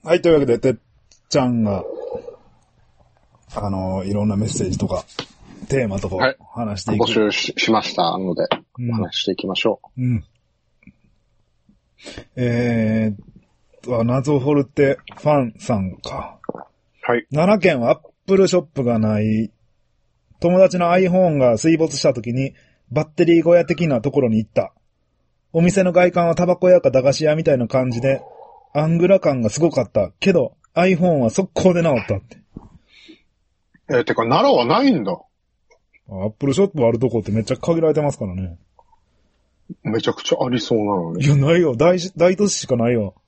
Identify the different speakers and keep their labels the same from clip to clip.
Speaker 1: はい、というわけで、てっちゃんが、いろんなメッセージとか、テーマとかを話していく。
Speaker 2: 募集 しましたので、話していきましょう。
Speaker 1: うん。謎ホルテファンさんか。
Speaker 2: はい。
Speaker 1: 奈良県はアップルショップがない。友達の iPhone が水没した時に、バッテリー小屋的なところに行った。お店の外観はタバコ屋か駄菓子屋みたいな感じで、アングラ感がすごかった。けど、iPhone は速攻で直ったって。
Speaker 2: てか、奈良はないんだ。
Speaker 1: アップルショップあるとこってめっちゃ限られてますからね。
Speaker 2: めちゃくちゃありそうなのに。
Speaker 1: いや、ないよ。大都市しかないよ。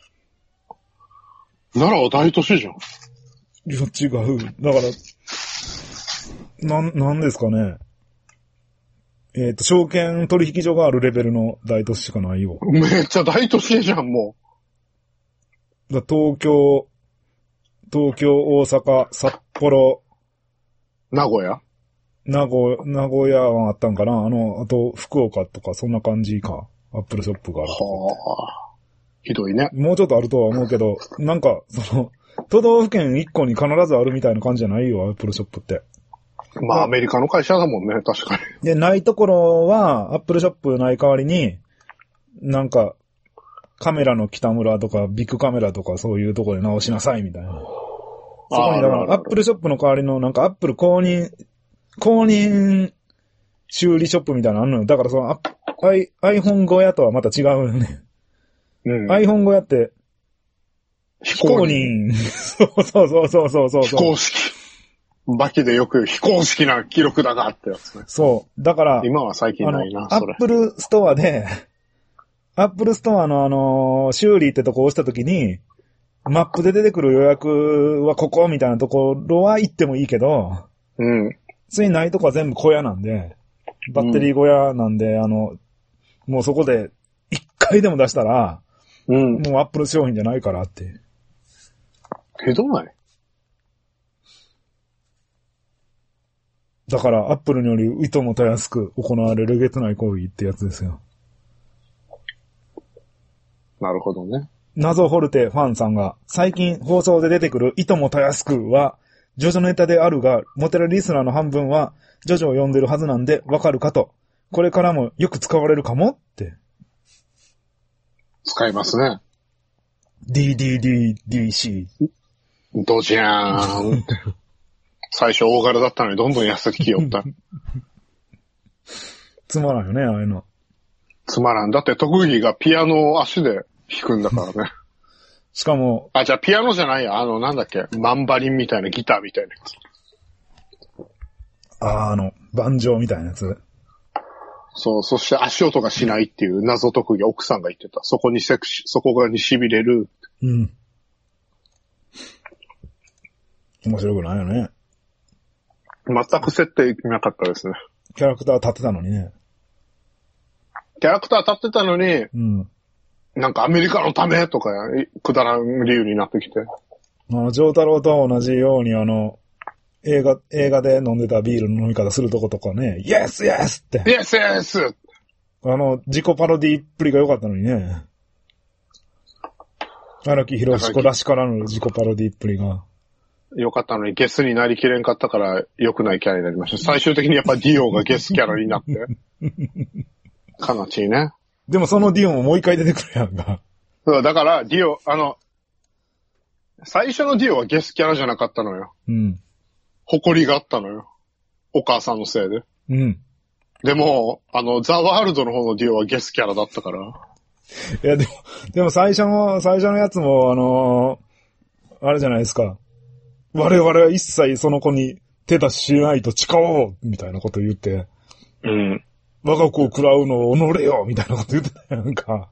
Speaker 2: 奈良は大都市じゃん。
Speaker 1: いや、違う。だから、なんですかね。証券取引所があるレベルの大都市しかないよ。
Speaker 2: めっちゃ大都市じゃん、も
Speaker 1: だ東京、大阪、札幌、
Speaker 2: 名古屋
Speaker 1: 名古屋はあったんかな。あと、福岡とか、そんな感じか。アップルショップがあるとこって。
Speaker 2: はあ。ひどいね。
Speaker 1: もうちょっとあるとは思うけど、なんか、都道府県1個に必ずあるみたいな感じじゃないよ、アップルショップって。
Speaker 2: まあ、アメリカの会社だもんね、確かに。
Speaker 1: で、ないところは、アップルショップない代わりに、なんか、カメラの北村とか、ビッグカメラとか、そういうところで直しなさい、みたいな。そこに、だから、アップルショップの代わりの、なんか、アップル公認修理ショップみたいなのあるのよ。だから、iPhone 小屋とはまた違うよね。
Speaker 2: うん。
Speaker 1: iPhone 小屋って、
Speaker 2: 非公認。
Speaker 1: そう。
Speaker 2: 非公式。バキでよく非公式な記録だなってやつね。
Speaker 1: そう。だから、
Speaker 2: 今は最近ないな、それ。
Speaker 1: アップルストアで、アップルストアの修理ってとこ押したときに、マップで出てくる予約はここみたいなところは行ってもいいけど、
Speaker 2: うん。
Speaker 1: ついないとこは全部小屋なんで、バッテリー小屋なんで、もうそこで一回でも出したら、
Speaker 2: うん。
Speaker 1: もうアップル商品じゃないからって。
Speaker 2: ひどない？
Speaker 1: だから、アップルによりいともたやすく行われるえげつない行為ってやつですよ。
Speaker 2: なるほどね。
Speaker 1: 謎ホルテファンさんが、最近放送で出てくるいともたやすくは、ジョジョネタであるが、モテラリスナーの半分は、ジョジョを読んでるはずなんで、わかるかと。これからもよく使われるかもって。
Speaker 2: 使いますね。
Speaker 1: DDDDC。
Speaker 2: ドジャーン。最初大柄だったのにどんどん痩せてきよった。
Speaker 1: つまらんよね、ああいうの。
Speaker 2: つまらん。だって特技がピアノを足で弾くんだからね。
Speaker 1: しかも、
Speaker 2: じゃあピアノじゃないや。なんだっけ。マンバリンみたいなギターみたいなやつ。
Speaker 1: バンジョーみたいなやつ。
Speaker 2: そう、そして足音がしないっていう謎特技、奥さんが言ってた。そこがに痺れる。
Speaker 1: うん。面白くないよね。
Speaker 2: 全く設定なかったですね。
Speaker 1: キャラクター立ってたのにね。
Speaker 2: キャラクター立ってたのに、
Speaker 1: うん。
Speaker 2: なんかアメリカのためとか、くだらん理由になってきて。
Speaker 1: ジョー太郎と同じように映画で飲んでたビールの飲み方するとことかね、イエスイエスって。
Speaker 2: イエスイエス
Speaker 1: 自己パロディっぷりが良かったのにね。荒木博彦らしからぬ自己パロディっぷりが。
Speaker 2: よかったのにゲスになりきれんかったから良くないキャラになりました。最終的にやっぱディオがゲスキャラになって。悲しいね。
Speaker 1: でもそのディオももう一回出てくるやんか。
Speaker 2: そうだからディオ、最初のディオはゲスキャラじゃなかったのよ。
Speaker 1: うん。
Speaker 2: 誇りがあったのよ。お母さんのせいで。
Speaker 1: うん。
Speaker 2: でも、ザ・ワールドの方のディオはゲスキャラだったから。
Speaker 1: いや、でも最初のやつも、あれじゃないですか。我々は一切その子に手出しないと誓おうみたいなこと言って。
Speaker 2: うん。
Speaker 1: 我が子を食らうのを己よみたいなこと言ってたやんか。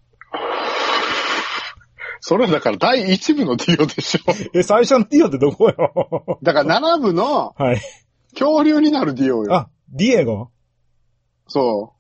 Speaker 2: それだから第1部のディオでしょ。
Speaker 1: 最初のディオってどこよ。
Speaker 2: だから7部の、
Speaker 1: はい。
Speaker 2: 恐竜になるディオよ。
Speaker 1: ディエゴ？
Speaker 2: そう。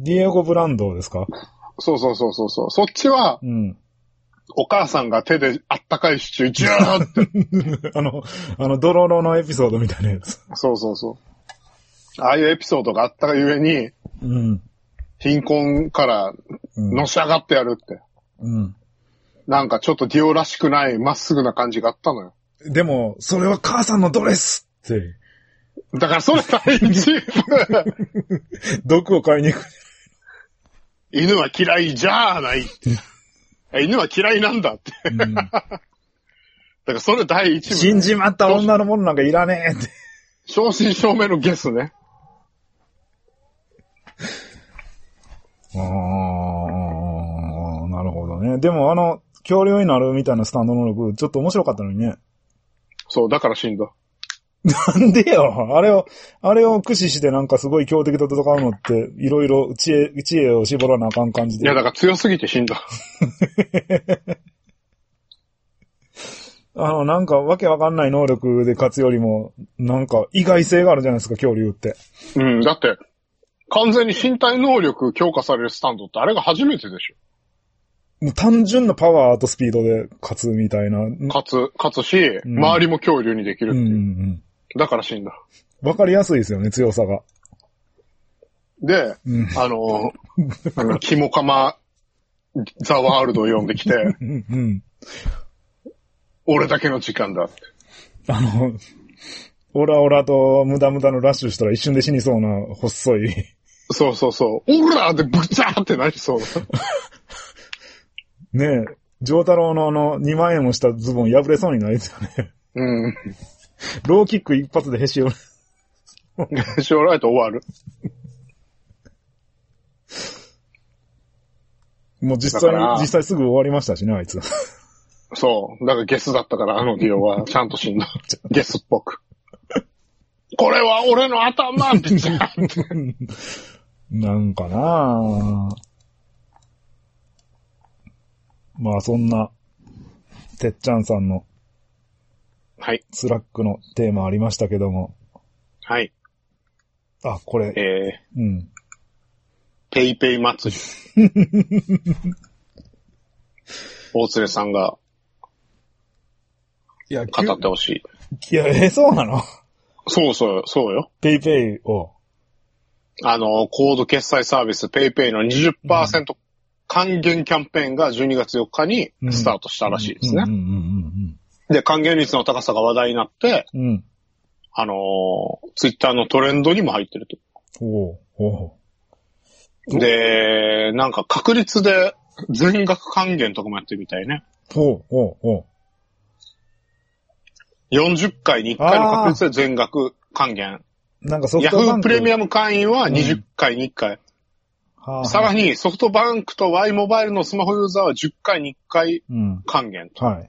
Speaker 1: ディエゴブランドですか？
Speaker 2: そう。そっちは、
Speaker 1: うん。
Speaker 2: お母さんが手であったかいシチュージューって。
Speaker 1: ドロロのエピソードみたいなやつ。
Speaker 2: そう。ああいうエピソードがあったがゆえに、
Speaker 1: うん。
Speaker 2: 貧困からのし上がってやるって。
Speaker 1: うん。
Speaker 2: なんかちょっとディオらしくないまっすぐな感じがあったのよ。
Speaker 1: でも、それは母さんのドレスって。
Speaker 2: だからそれ第一部。
Speaker 1: 毒を買いに行く。
Speaker 2: 犬は嫌いじゃないって。犬は嫌いなんだって。うん、だからそれ第一部、ね。
Speaker 1: 死んじまった女のものなんかいらねえって。
Speaker 2: 正真正銘のゲスね。
Speaker 1: なるほどね。でも恐竜になるみたいなスタンド能力、ちょっと面白かったのにね。
Speaker 2: そう、だから死んだ。
Speaker 1: なんでよ。あれを駆使してなんかすごい強敵と戦うのって、いろいろ知恵を絞らなあかん感じで。
Speaker 2: いや、だから強すぎて死んだ。
Speaker 1: なんかわけわかんない能力で勝つよりも、なんか意外性があるじゃないですか、恐竜って。
Speaker 2: うん、だって、完全に身体能力強化されるスタンドってあれが初めてでしょ。
Speaker 1: もう単純なパワーとスピードで勝つみたいな。
Speaker 2: 勝つし、うん、周りも恐竜にできるっていう。うんうん、だから死んだ。
Speaker 1: わかりやすいですよね、強さが。
Speaker 2: で、うん、キモカマザワールドを読んできて、うん、俺だけの時間だって。
Speaker 1: オラオラとムダムダのラッシュしたら一瞬で死にそうな細い。
Speaker 2: そうそうそう。オラーでブチャーってなりそうだ。
Speaker 1: ねえ、ジョータロウの2万円もしたズボン破れそうになりですよね。
Speaker 2: うん。
Speaker 1: ローキック一発でへし折
Speaker 2: れ。へし折られて終わる。
Speaker 1: もう実際すぐ終わりましたしね、あいつ。
Speaker 2: そう。だからゲスだったから、ディオはちゃんと死んだ。ゲスっぽく。これは俺の頭ってちゃって。
Speaker 1: なんかなぁ。まあそんな、てっちゃんさんの、
Speaker 2: はい。
Speaker 1: スラックのテーマありましたけども。
Speaker 2: はい。
Speaker 1: あ、これ。うん。
Speaker 2: ペイペイ祭り。大連さんが、語ってほしい。
Speaker 1: いや、そうなの？
Speaker 2: そうよ。
Speaker 1: ペイペイを。
Speaker 2: コード決済サービスペイペイの 20% 還元キャンペーンが12月4日にスタートしたらしいですね。で、還元率の高さが話題になって、
Speaker 1: うん、
Speaker 2: ツイッターのトレンドにも入ってると。で、なんか確率で全額還元とかもやってるみたいね。40回に1回の確率で全額還元。
Speaker 1: なんかソフトバンク。
Speaker 2: ヤフープレミアム会員は20回に1回。さらにソフトバンクと Y モバイルのスマホユーザーは10回に1回還元と。
Speaker 1: はい。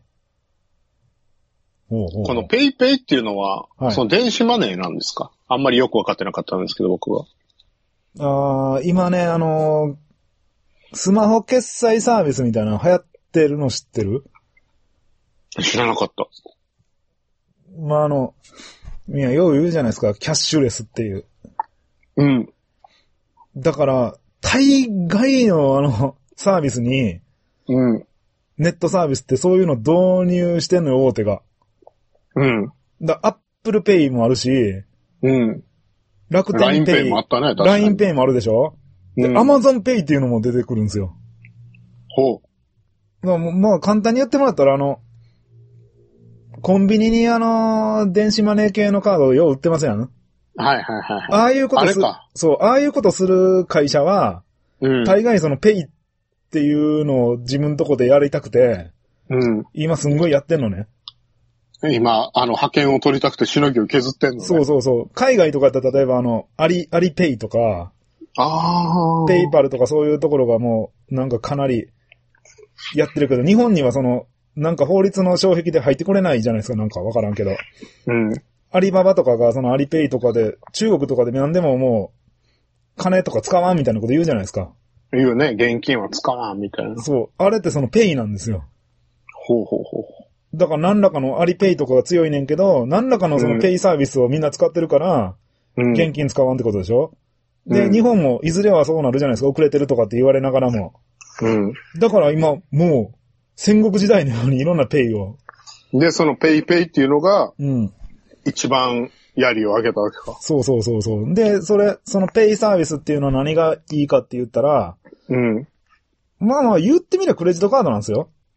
Speaker 2: このペイペイっていうのは、その電子マネーなんですか？あんまりよくわかってなかったんですけど、僕は。
Speaker 1: 今ね、スマホ決済サービスみたいなの流行ってるの知ってる？
Speaker 2: 知らなかった。
Speaker 1: まあいや、よう言うじゃないですか、キャッシュレスっていう。
Speaker 2: うん。
Speaker 1: だから、大概のサービスに、
Speaker 2: うん。
Speaker 1: ネットサービスってそういうの導入してんのよ、大手が。
Speaker 2: うん。
Speaker 1: アップルペイもあるし、
Speaker 2: うん。
Speaker 1: 楽天ペイ。
Speaker 2: LINE ペイもあったね、
Speaker 1: LINE ペイもあるでしょ？で、Amazon Pay っていうのも出てくるんですよ。
Speaker 2: ほ
Speaker 1: う。まあ、簡単に言ってもらったら、コンビニに電子マネー系のカードをよう売ってますやん。
Speaker 2: はいはいはい。
Speaker 1: ああいうことそう、ああいうことする会社は、大概そのペイっていうのを自分のとこでやりたくて、今すんごいやってんのね。
Speaker 2: 今、派遣を取りたくてしのぎを削ってんのね。
Speaker 1: そう。海外とかだったら例えばアリペイとか、ペイパルとかそういうところがもう、なんかかなりやってるけど、日本にはなんか法律の障壁で入ってこれないじゃないですか、なんかわからんけど。アリババとかがアリペイとかで、中国とかで何でももう、金とか使わんみたいなこと言うじゃないですか。
Speaker 2: 言うね、現金は使わんみたいな。
Speaker 1: そう。あれってペイなんですよ。
Speaker 2: ほう。
Speaker 1: だから何らかのアリペイとかが強いねんけど、何らかのペイサービスをみんな使ってるから、現金使わんってことでしょ？で、日本もいずれはそうなるじゃないですか。遅れてるとかって言われながらも。だから今、もう、戦国時代のようにいろんなペイを。
Speaker 2: で、そのペイペイっていうのが、一番槍を上げたわけか。
Speaker 1: そう。で、そのペイサービスっていうのは何がいいかって言ったら、まあ言ってみればクレジットカードなんですよ。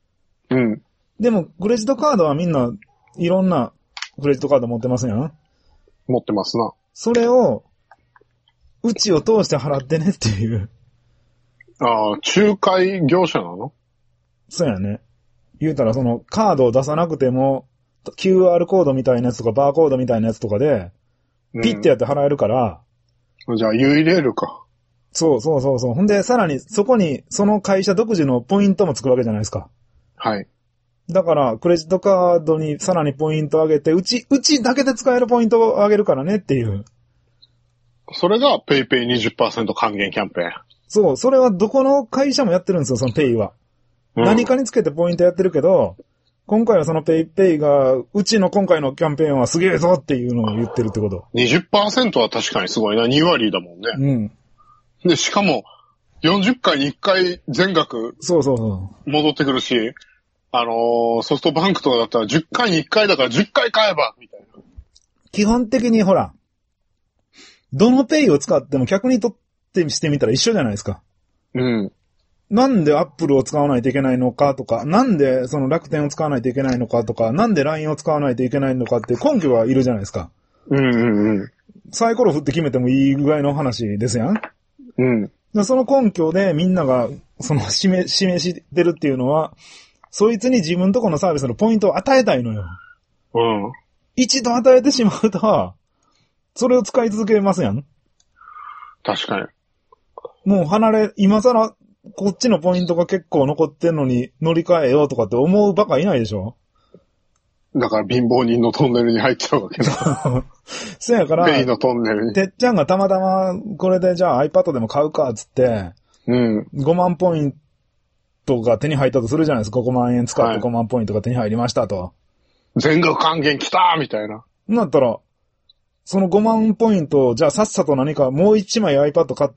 Speaker 2: うん。
Speaker 1: でも、クレジットカードはみんないろんなクレジットカード持ってますやん。
Speaker 2: 持ってますな。
Speaker 1: それを、うちを通して払ってねっていう。
Speaker 2: ああ、仲介業者なの？
Speaker 1: そうやね。言うたらそのカードを出さなくても、QR コードみたいなやつとかバーコードみたいなやつとかで、ピッてやって払えるから、
Speaker 2: じゃあ、ユイレールか。
Speaker 1: そう。ほんで、さらに、そこに、その会社独自のポイントもつくわけじゃないですか。
Speaker 2: はい。
Speaker 1: だから、クレジットカードにさらにポイント上げて、うちだけで使えるポイントを上げるからねっていう。
Speaker 2: それが、ペイペイ 20% 還元キャンペーン。
Speaker 1: そう、それはどこの会社もやってるんですよ、そのペイは。何かにつけてポイントやってるけど、今回はそのペイペイが、うちの今回のキャンペーンはすげえぞっていうのを言ってるってこと。
Speaker 2: 20% は確かにすごいな。2割だもんね。
Speaker 1: うん。
Speaker 2: で、しかも、40回に1回全額。戻ってくるし、ソフトバンクとかだったら10回に1回だから10回買えばみたいな。
Speaker 1: 基本的にほら、どのペイを使っても客にとってしてみたら一緒じゃないですか。
Speaker 2: うん。
Speaker 1: なんでアップルを使わないといけないのかとか、なんでその楽天を使わないといけないのかとか、なんで LINE を使わないといけないのかって根拠はいるじゃないですか。サイコロ振って決めてもいいぐらいの話ですやん。
Speaker 2: うん。
Speaker 1: その根拠でみんながその示してるっていうのは、そいつに自分とこのサービスのポイントを与えたいのよ。
Speaker 2: うん。
Speaker 1: 一度与えてしまうと、それを使い続けますやん。
Speaker 2: 確かに。
Speaker 1: もう今更、こっちのポイントが結構残ってんのに乗り換えようとかって思うバカいないでしょ？
Speaker 2: だから貧乏人のトンネルに入っちゃうわけだ。
Speaker 1: そやから、
Speaker 2: ペイのトンネルに。
Speaker 1: てっちゃんがたまたまこれでじゃあ iPad でも買うかっつって、
Speaker 2: うん。
Speaker 1: 5万ポイントが手に入ったとするじゃないですか。5万円使って5万ポイントが手に入りましたと。はい、
Speaker 2: 全額還元来たみたいな。
Speaker 1: なったら、その5万ポイントを、じゃあさっさと何かもう1枚 iPad 買って、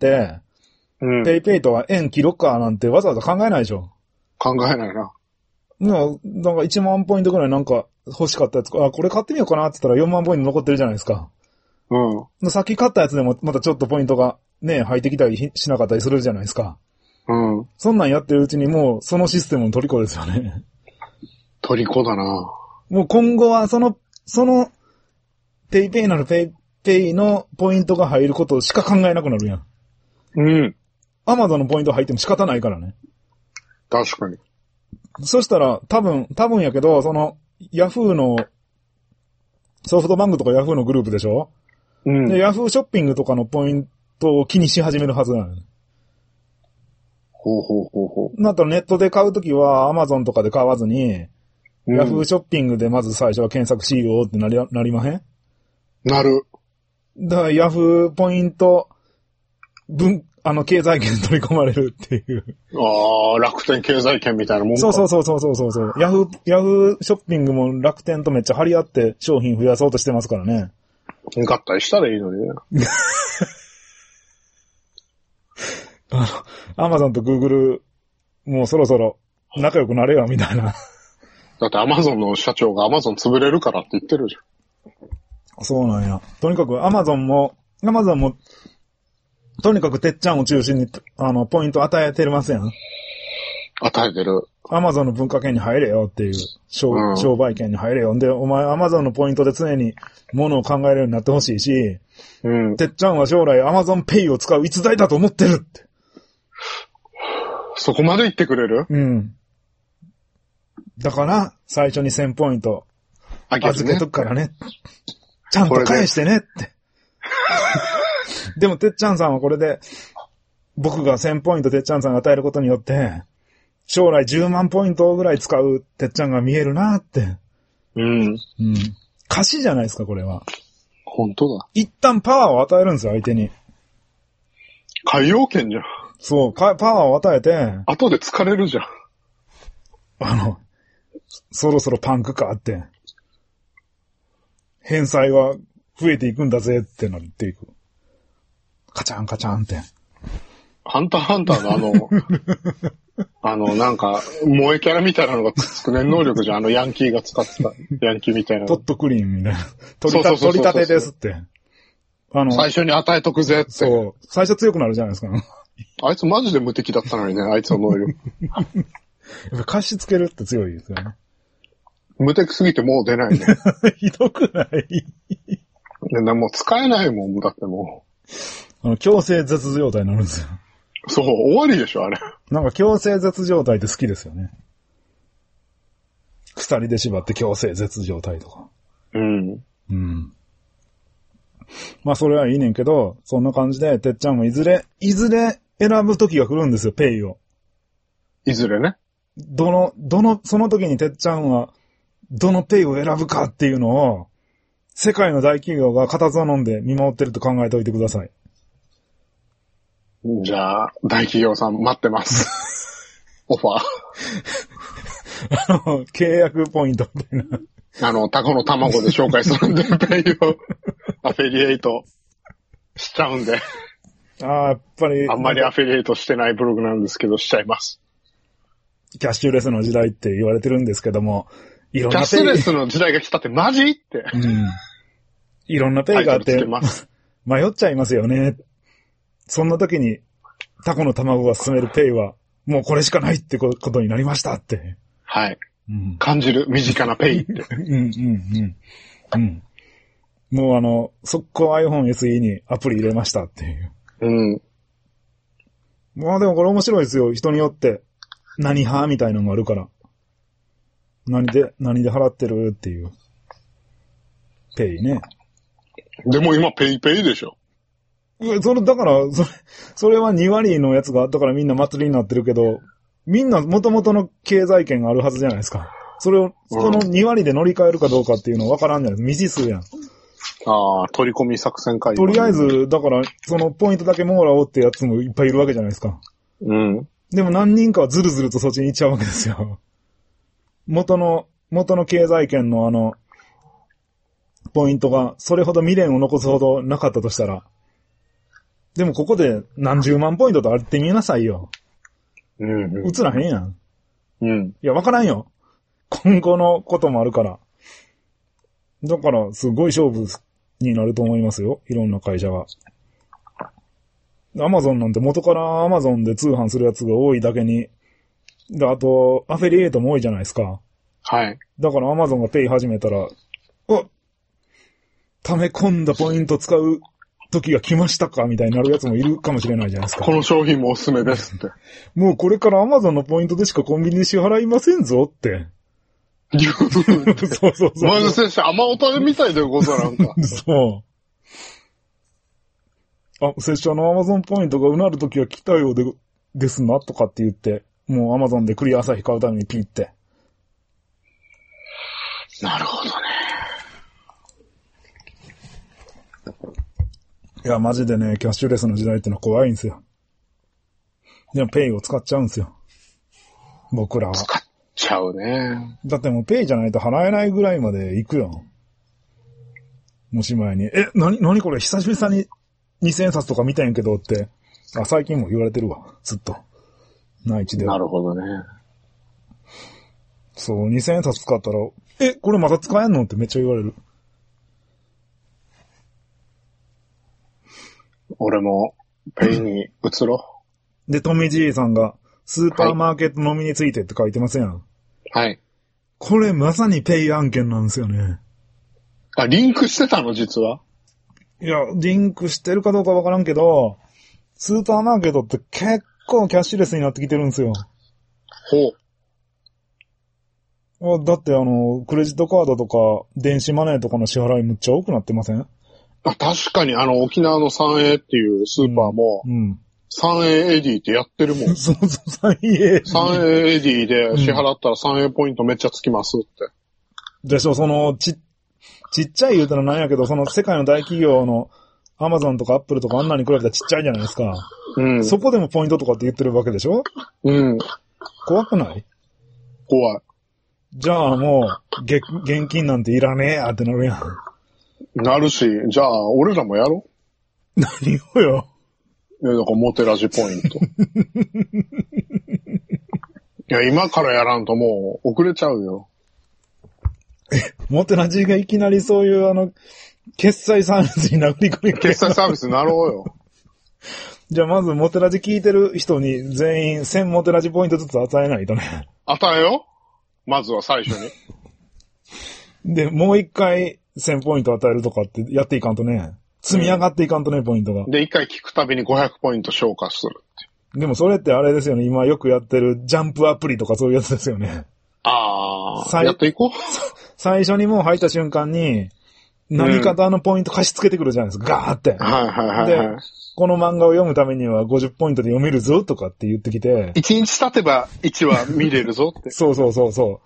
Speaker 2: うん。
Speaker 1: ペイペイとは円切ろっかなんてわざわざ考えないでしょ。
Speaker 2: 考えないな。
Speaker 1: なんか1万ポイントぐらいなんか欲しかったやつ、これ買ってみようかなって言ったら4万ポイント残ってるじゃないですか。
Speaker 2: うん。
Speaker 1: さっき買ったやつでもまたちょっとポイントがね、入ってきたりしなかったりするじゃないですか。
Speaker 2: うん。
Speaker 1: そんなんやってるうちにもうそのシステムの虜ですよね。
Speaker 2: 虜だな。
Speaker 1: もう今後はその、ペイペイなるペイペイのポイントが入ることしか考えなくなるやん。
Speaker 2: うん。
Speaker 1: アマゾンのポイント入っても仕方ないからね。
Speaker 2: 確かに。
Speaker 1: そしたら、多分やけど、その、ヤフーの、ソフトバンクとかヤフーのグループでしょ？うん。で、ヤフーショッピングとかのポイントを気にし始めるはずなの。
Speaker 2: ほう。
Speaker 1: なったらネットで買うときは、アマゾンとかで買わずに、ヤフーショッピングでまず最初は検索しようってなりまへん？
Speaker 2: なる。
Speaker 1: だからヤフーポイント、経済圏に取り込まれるっていう。
Speaker 2: ああ、楽天経済圏みたいなもんか。
Speaker 1: そう。ヤフーショッピングも楽天とめっちゃ張り合って商品増やそうとしてますからね。
Speaker 2: 合体したらいいのにね。
Speaker 1: アマゾンとグーグル、もうそろそろ仲良くなれよみたいな。
Speaker 2: だってアマゾンの社長がアマゾン潰れるからって言ってるじ
Speaker 1: ゃん。そうなんや。とにかくアマゾンも、とにかくてっちゃんを中心に、ポイント与えてますやん。
Speaker 2: 与えてる。
Speaker 1: アマゾンの文化圏に入れよっていう、商売圏に入れよ。で、お前アマゾンのポイントで常に物を考えるようになってほしいし、うん。てっちゃんは将来アマゾンペイを使う逸材だと思ってるって。
Speaker 2: そこまで言ってくれる？
Speaker 1: うん。だから、最初に1000ポイント、預けとくからね。ちゃんと返してねって。でも、てっちゃんさんはこれで、僕が1000ポイントてっちゃんさんが与えることによって、将来10万ポイントぐらい使うてっちゃんが見えるなって。
Speaker 2: うん。
Speaker 1: 貸しじゃないですか、これは。
Speaker 2: 本当だ。
Speaker 1: 一旦パワーを与えるんですよ、相手に。
Speaker 2: 海洋圏じゃん。
Speaker 1: そう、パワーを与えて。
Speaker 2: 後で疲れるじゃん。
Speaker 1: そろそろパンクかって。返済は増えていくんだぜってなっていく。カチャンカチャンって。
Speaker 2: ハンターハンターのなんか、萌えキャラみたいなのがつくね能力じゃん。ヤンキーが使ってた。ヤンキーみたいな。
Speaker 1: トットクリーンみたいな。取り立てですって。
Speaker 2: 最初に与えとくぜって。
Speaker 1: そう。最初強くなるじゃないですか。
Speaker 2: あいつマジで無敵だったのにね、あいつの能力。
Speaker 1: ぱ貸し付けるって強いですよね。
Speaker 2: 無敵すぎてもう出ないね。
Speaker 1: ひどくない？
Speaker 2: もう使えないもん、だっても
Speaker 1: 強制絶状態になるんですよ。
Speaker 2: そう、終わりでしょ、あれ。
Speaker 1: なんか強制絶状態って好きですよね。鎖で縛って強制絶状態とか。
Speaker 2: うん。
Speaker 1: うん。まあそれはいいねんけど、そんな感じで、てっちゃんもいずれ選ぶ時が来るんですよ、ペイを。
Speaker 2: いずれね。
Speaker 1: その時にてっちゃんは、どのペイを選ぶかっていうのを、世界の大企業が固唾を飲んで見守ってると考えておいてください。
Speaker 2: じゃあ、大企業さん待ってます。オファ
Speaker 1: ー。契約ポイントみたい
Speaker 2: な。タコの卵で紹介するんで、ペイをアフィリエイトしちゃうんで。
Speaker 1: やっぱり。
Speaker 2: あんまりアフィリエイトしてないブログなんですけど、しちゃいます。
Speaker 1: キャッシュレスの時代って言われてるんですけども、いろんなペイ。
Speaker 2: キャッシュレスの時代が来たってマジって。
Speaker 1: うん。いろんなペイがあって、迷っちゃいますよね。そんな時に、タコの卵が勧めるペイは、もうこれしかないってことになりましたって。
Speaker 2: はい。うん、感じる身近なペイって。
Speaker 1: うん。もう速攻 iPhone SE にアプリ入れましたっていう。
Speaker 2: うん。
Speaker 1: まあでもこれ面白いですよ。人によって。何派みたいなのがあるから。何で払ってるっていう。ペイね。
Speaker 2: でも今ペイペイでしょ。
Speaker 1: それは2割のやつがあったからみんな祭りになってるけど、みんな元々の経済圏があるはずじゃないですか。その2割で乗り換えるかどうかっていうのは分からんじゃないですか。未知数やん。
Speaker 2: 取り込み作戦会議。
Speaker 1: とりあえず、だから、そのポイントだけもらおうってやつもいっぱいいるわけじゃないですか。
Speaker 2: うん。
Speaker 1: でも何人かはずるずるとそっちに行っちゃうわけですよ。元の経済圏のポイントがそれほど未練を残すほどなかったとしたら、でもここで何十万ポイントとあってみなさいよ。映らへんやん。
Speaker 2: うん。
Speaker 1: いや、わからんよ。今後のこともあるから。だから、すごい勝負になると思いますよ。いろんな会社が。アマゾンなんて元からアマゾンで通販するやつが多いだけに、あと、アフィリエイトも多いじゃないですか。
Speaker 2: はい。
Speaker 1: だからアマゾンがペイ始めたら、溜め込んだポイント使う時が来ましたかみたいになるやつもいるかもしれないじゃないですか。
Speaker 2: この商品もおすすめですって。
Speaker 1: もうこれからアマゾンのポイントでしかコンビニで支払いませんぞって。そう。
Speaker 2: 前の選手、甘おたれみたいでことなんか。
Speaker 1: そう。拙者のアマゾンポイントがうなるときは来たようですな、とかって言って、もうアマゾンでクリア朝日買うためにピッて。
Speaker 2: なるほどね。
Speaker 1: いや、マジでね、キャッシュレスの時代ってのは怖いんですよ。でもペイを使っちゃうんですよ。僕らは。
Speaker 2: 使っちゃうね。
Speaker 1: だってもうペイじゃないと払えないぐらいまで行くよ。もし前に。何これ久々に2000円札とか見たんやけどって。最近も言われてるわ。ずっと。内地では。
Speaker 2: なるほどね。
Speaker 1: そう、2000円札使ったら、これまた使えんのってめっちゃ言われる。
Speaker 2: 俺も、ペイに移ろ
Speaker 1: う。で、トミジーさんが、スーパーマーケット飲みについてって書いてますやん。
Speaker 2: はい。
Speaker 1: これまさにペイ案件なんですよね。
Speaker 2: リンクしてたの実は？
Speaker 1: いや、リンクしてるかどうかわからんけど、スーパーマーケットって結構キャッシュレスになってきてるんですよ。
Speaker 2: ほう。
Speaker 1: だってクレジットカードとか、電子マネーとかの支払いむっちゃ多くなってません？
Speaker 2: 確かに沖縄の三栄っていうスーパーも、三栄エディってやってるもん。
Speaker 1: そう、三栄エ
Speaker 2: ディで支払ったら三栄ポイントめっちゃつきますって。
Speaker 1: でしょ、ちっちゃい言うたらなんやけど、世界の大企業のアマゾンとかアップルとかあんなに比べたらちっちゃいじゃないですか。そこでもポイントとかって言ってるわけでしょ？怖くない？
Speaker 2: 怖い。
Speaker 1: じゃあもう、現金なんていらねえやってなるやん。
Speaker 2: なるし、じゃあ、俺らもやろ
Speaker 1: う。何をよ。
Speaker 2: だからモテラジポイント。いや、今からやらんともう遅れちゃうよ。
Speaker 1: モテラジがいきなりそういう決済サービスに殴り込み
Speaker 2: 決済サービスになろうよ。
Speaker 1: じゃあまずモテラジ聞いてる人に全員1000モテラジポイントずつ与えないとね。
Speaker 2: 与えよまずは最初に。
Speaker 1: で、もう一回1000ポイント与えるとかってやっていかんとね。積み上がっていかんとね、ポイントが。
Speaker 2: で、一回聞くたびに500ポイント消化するって。
Speaker 1: でもそれってあれですよね。今よくやってるジャンプアプリとかそういうやつですよね。
Speaker 2: やっていこう。
Speaker 1: 最初にもう入った瞬間に、何かとポイント貸し付けてくるじゃないですか。ガーって。
Speaker 2: はいはいはい、はい。
Speaker 1: で、この漫画を読むためには50ポイントで読めるぞとかって言ってきて。
Speaker 2: 1日経てば1話見れるぞって。
Speaker 1: そうそうそうそう。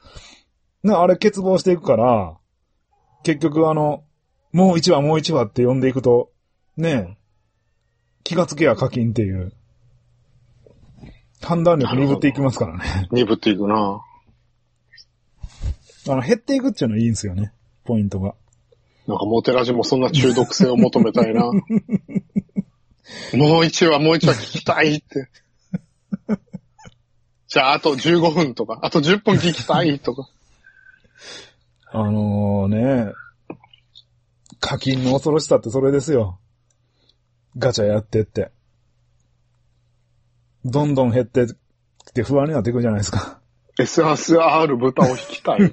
Speaker 1: あれ欠乏していくから、結局もう1話もう1話って読んでいくと、ね、気がつけや課金っていう。判断力鈍っていきますからね。
Speaker 2: 鈍っていくな。
Speaker 1: 減っていくっていうのはいいんですよね。ポイントが。
Speaker 2: なんかモテラジもそんな中毒性を求めたいな。もう1話聞きたいって。じゃああと15分とか、あと10分聞きたいとか。課金の恐ろしさってそれですよ。ガチャやってって。どんどん減ってきて不安になっていくじゃないですか。SSR 豚を引きたいって。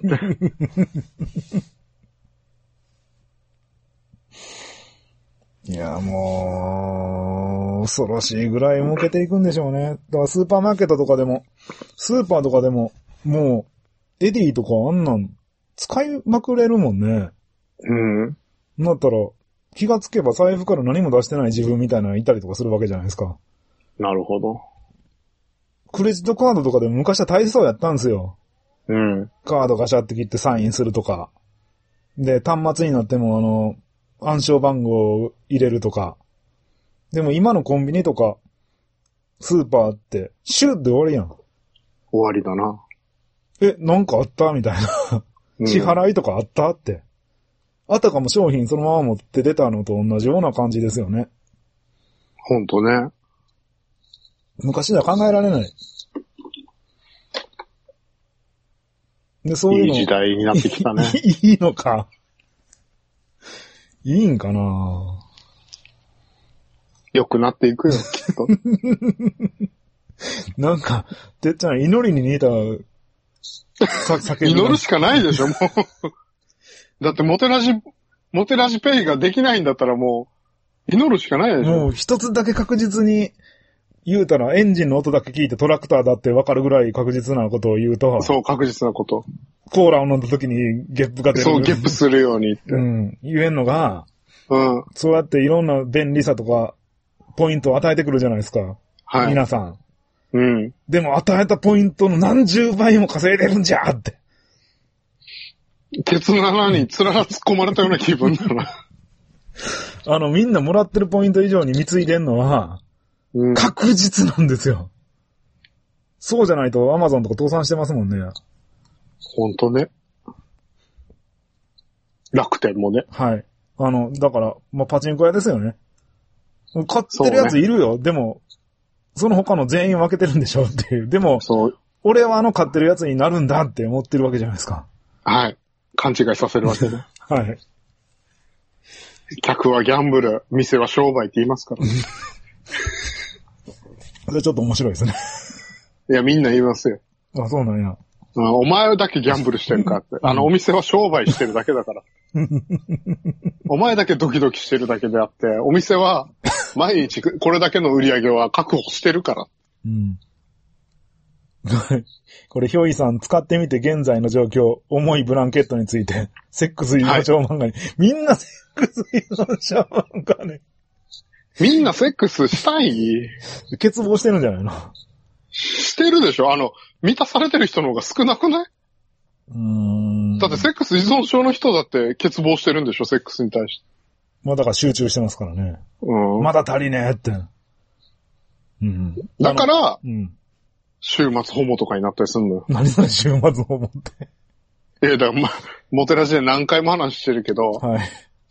Speaker 1: いや、もう、恐ろしいぐらい儲けていくんでしょうね。だからスーパーマーケットとかでも、スーパーとかでも、もう、エディとかあんなん使いまくれるもんね。
Speaker 2: うん。
Speaker 1: だったら、気がつけば財布から何も出してない自分みたいなのいたりとかするわけじゃないですか。
Speaker 2: なるほど。
Speaker 1: クレジットカードとかでも昔は大切そうやったんですよ。
Speaker 2: うん。
Speaker 1: カードガシャって切ってサインするとか。で、端末になっても暗証番号を入れるとか。でも今のコンビニとか、スーパーって、シュッで終わりやん。
Speaker 2: 終わりだな。
Speaker 1: なんかあったみたいな。支払いとかあったって。あたかも商品そのまま持って出たのと同じような感じですよね。
Speaker 2: ほんとね。
Speaker 1: 昔では考えられない。で、そういうの。
Speaker 2: いい時代になってきたね。
Speaker 1: いいのか。いいんかな。
Speaker 2: 良くなっていくよ、きっと。
Speaker 1: なんか、てっちゃん、祈りに似た、
Speaker 2: 祈るしかないでしょ、もう。だってモテラジペイができないんだったらもう、祈るしかないでしょ。
Speaker 1: もう一つだけ確実に言うたら、エンジンの音だけ聞いてトラクターだってわかるぐらい確実なことを言うと。
Speaker 2: そう、確実なこと。
Speaker 1: コーラを飲んだ時にゲップが出る。
Speaker 2: そう、ゲップするようにって。
Speaker 1: うん。言えんのが、
Speaker 2: うん。
Speaker 1: そうやっていろんな便利さとか、ポイントを与えてくるじゃないですか。
Speaker 2: はい。
Speaker 1: 皆さん。
Speaker 2: うん。
Speaker 1: でも与えたポイントの何十倍も稼いでるんじゃって。
Speaker 2: ケツの穴につらら突っ込まれたような気分だな。
Speaker 1: みんなもらってるポイント以上に貢いでんのは、確実なんですよ。そうじゃないと Amazon とか倒産してますもんね。
Speaker 2: ほんとね。楽天もね。
Speaker 1: はい。だから、パチンコ屋ですよね。買ってるやついるよ。でも、その他の全員分けてるんでしょっていう。でも、俺は買ってるやつになるんだって思ってるわけじゃないですか。
Speaker 2: はい。勘違いさせるわけね。
Speaker 1: はい。
Speaker 2: 客はギャンブル、店は商売って言いますから。
Speaker 1: それちょっと面白いですね。
Speaker 2: いや、みんな言いますよ。
Speaker 1: あ、そうなんや。
Speaker 2: お前だけギャンブルしてるかって。お店は商売してるだけだから。お前だけドキドキしてるだけであって、お店は毎日これだけの売り上げは確保してるから。
Speaker 1: うん。これ、ひょいさん使ってみて現在の状況、重いブランケットについて、セックス依存症漫画に、みんなセックス依存症漫画ね。
Speaker 2: みんなセックスしたい？
Speaker 1: 欠乏してるんじゃないの？
Speaker 2: してるでしょ？満たされてる人の方が少なくない？だってセックス依存症の人だって欠乏してるんでしょ？セックスに対して。
Speaker 1: だから集中してますからね。まだ足りねえって。
Speaker 2: だから、週末ホモとかになったりするのよ。
Speaker 1: 何それ週末ホモって。
Speaker 2: だからモテラジで何回も話してるけど、
Speaker 1: はい。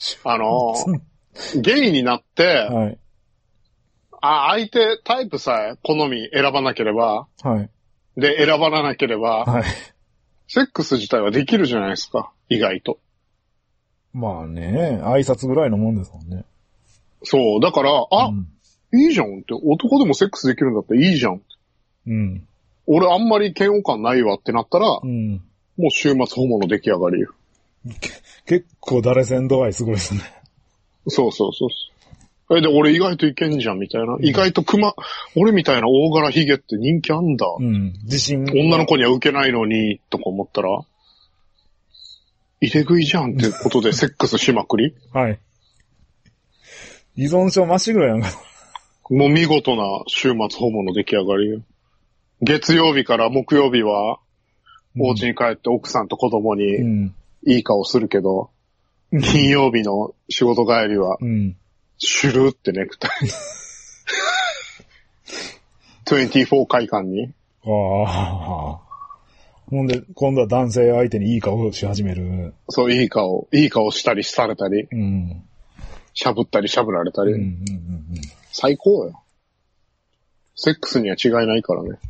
Speaker 2: ゲイになって、
Speaker 1: はい。
Speaker 2: 相手タイプさえ好み選ばなければ、
Speaker 1: はい。
Speaker 2: で、選ばなければ、
Speaker 1: はい。
Speaker 2: セックス自体はできるじゃないですか、意外と。
Speaker 1: まあね、挨拶ぐらいのもんですもんね。
Speaker 2: そう、だから、いいじゃんって、男でもセックスできるんだったらいいじゃん。 俺あんまり嫌悪感ないわってなったら、
Speaker 1: うん。
Speaker 2: もう週末ホモの出来上がりよ。
Speaker 1: 結構誰戦度合いすごいですね。
Speaker 2: そうそうそう。で、俺意外といけんじゃんみたいな。意外と俺みたいな大柄ヒゲって人気あんだ。
Speaker 1: うん。自信。
Speaker 2: 女の子には受けないのに、とか思ったら、入れ食いじゃんってことでセックスしまくり
Speaker 1: はい。依存症まっしぐらやんか。
Speaker 2: もう見事な週末ホモの出来上がりよ。月曜日から木曜日は、お家に帰って奥さんと子供にいい顔するけど、金曜日の仕事帰りは、シュルってネクタイ。24快感に。
Speaker 1: ああ。ほんで、今度は男性相手にいい顔をし始める。
Speaker 2: そう、いい顔したりされたり、しゃぶったりしゃぶられたり。最高よ。セックスには違いないからね。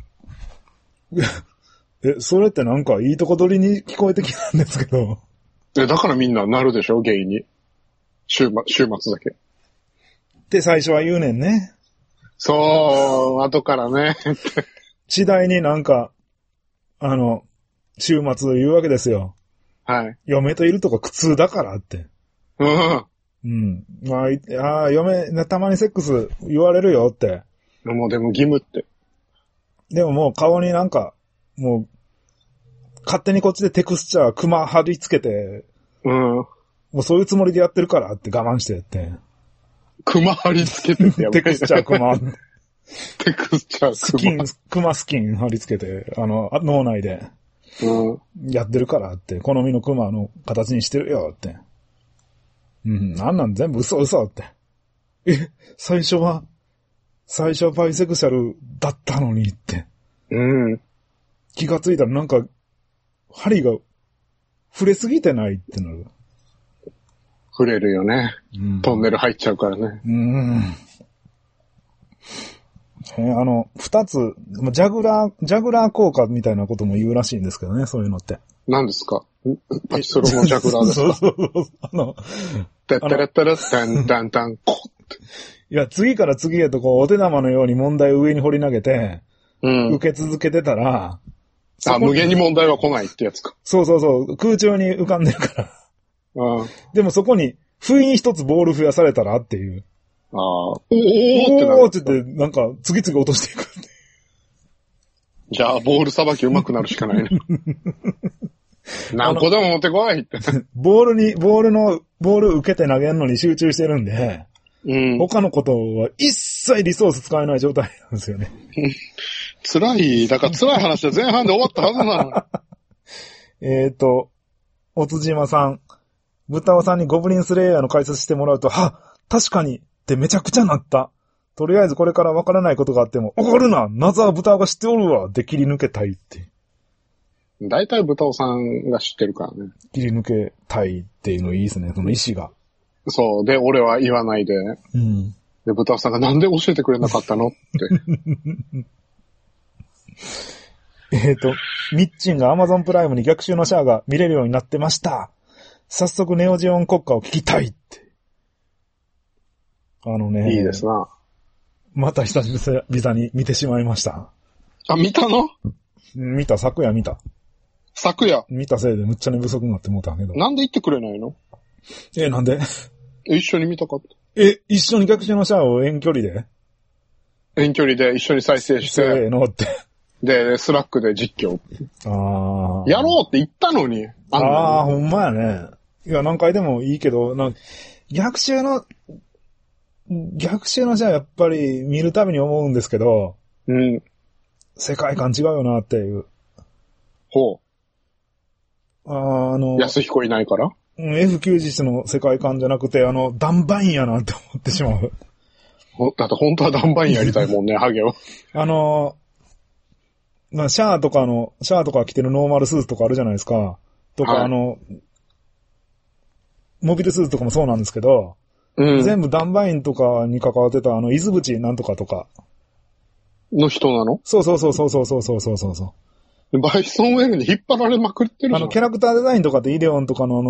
Speaker 1: それってなんかいいとこ取りに聞こえてきたんですけど。
Speaker 2: だからみんななるでしょ、ゲイに。週末だけ。
Speaker 1: って最初は言うねんね。
Speaker 2: そう、後からね。
Speaker 1: 次第になんか、週末言うわけですよ。
Speaker 2: はい。
Speaker 1: 嫁といるとか苦痛だからって。まあ、嫁、たまにセックス言われるよって。
Speaker 2: もうでも義務って。
Speaker 1: でももう顔になんか、もう、勝手にこっちでテクスチャー、クマ貼り付けて、もうそういうつもりでやってるからって我慢してやって。
Speaker 2: クマ貼り付けてってやばい。
Speaker 1: テクスチャークマ。
Speaker 2: テクスチャークマ。
Speaker 1: クマスキン貼り付けて、脳内で、やってるからって、好みのクマの形にしてるよって。なん全部嘘って。最初はバイセクシャルだったのにって。気がついたらなんか、針が触れすぎてないってなる。
Speaker 2: 触れるよね。トンネル入っちゃうからね。
Speaker 1: 二つ、ジャグラー効果みたいなことも言うらしいんですけどね、そういうのって。
Speaker 2: 何ですか？パチスロのジャグラーですか？そう。てってれってれってんたんたん、こって。
Speaker 1: いや、次から次へとこう、お手玉のように問題を上に掘り投げて、受け続けてたら、
Speaker 2: 無限に問題は来ないってやつか。
Speaker 1: そう、空中に浮かんでるから。でもそこに、不意に一つボール増やされたらっていう。おーって言って、なんか、次々落としていく。
Speaker 2: じゃあ、ボールさばき上手くなるしかないね。何個でも持ってこいって。
Speaker 1: ボール受けて投げるのに集中してるんで、他のことは一切リソース使えない状態なんですよね。
Speaker 2: 辛い話は前半で終わったはずな
Speaker 1: の。おつじまさん、豚尾さんにゴブリンスレイヤーの解説してもらうと、確かにってめちゃくちゃなった。とりあえずこれからわからないことがあっても、怒るな謎は豚尾が知っておるわって切り抜けたいって。
Speaker 2: 大体豚尾さんが知ってるからね。
Speaker 1: 切り抜けたいっていうのいいですね、その意思が。
Speaker 2: そう。で、俺は言わないで。で、豚尾さんがなんで教えてくれなかったのって。
Speaker 1: ミッチンが Amazon プライムに逆襲のシャアが見れるようになってました。早速ネオジオン国歌を聞きたいって。
Speaker 2: いいですな。
Speaker 1: また久々に見てしまいました。
Speaker 2: 見たの？
Speaker 1: 昨夜見た。
Speaker 2: 昨夜
Speaker 1: 見たせいでむっちゃ寝不足になって思ったけど。
Speaker 2: なんで言ってくれないの？
Speaker 1: なんで？
Speaker 2: 一緒に見たかった。
Speaker 1: 一緒に逆襲のシャアを遠距離で
Speaker 2: 一緒に再生して。
Speaker 1: せーのって。
Speaker 2: で、スラックで実況。やろうって言ったのに。
Speaker 1: ほんまやね。いや、何回でもいいけど、逆襲のシャアやっぱり見るたびに思うんですけど、世界観違うよなっていう。
Speaker 2: ほう。安彦いないから？
Speaker 1: F90 の世界観じゃなくて、ダンバインやなって思ってしまう。
Speaker 2: だって本当はダンバインやりたいもんね、ハゲを。
Speaker 1: シャアとか着てるノーマルスーツとかあるじゃないですか。とか、モビルスーツとかもそうなんですけど、全部ダンバインとかに関わってた、伊豆淵なんとかとか。
Speaker 2: の人なの？
Speaker 1: そう。
Speaker 2: バイソンウェルに引っ張られまくってるじゃん。
Speaker 1: キャラクターデザインとかでイデオンとかの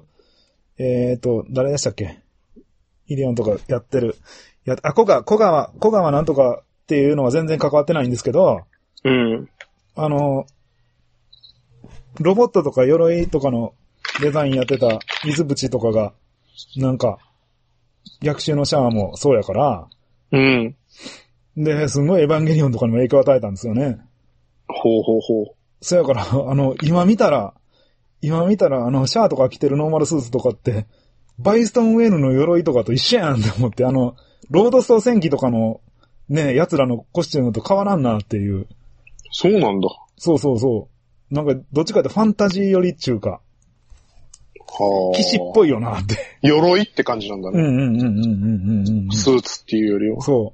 Speaker 1: 誰でしたっけ？イデオンとかやってる。小川なんとかっていうのは全然関わってないんですけど、 ロボットとか鎧とかのデザインやってた水淵とかが、なんか、逆襲のシャアもそうやから、
Speaker 2: うん。
Speaker 1: で、すごいエヴァンゲリオンとかにも影響を与えたんですよね。
Speaker 2: ほうほうほう。
Speaker 1: そうやから、今見たら、シャアとか着てるノーマルスーツとかって、バイストンウェールの鎧とかと一緒やんって思って、ロードストー戦記とかの、ね、奴らのコスチュームと変わらんなっていう。
Speaker 2: そうなんだ。
Speaker 1: そうそうそう。なんか、どっちかってファンタジー寄りっちゅうか。
Speaker 2: はあ。
Speaker 1: 騎士っぽいよなって。
Speaker 2: 鎧って感じなんだね。
Speaker 1: うん。
Speaker 2: スーツっていうよりは。
Speaker 1: そう。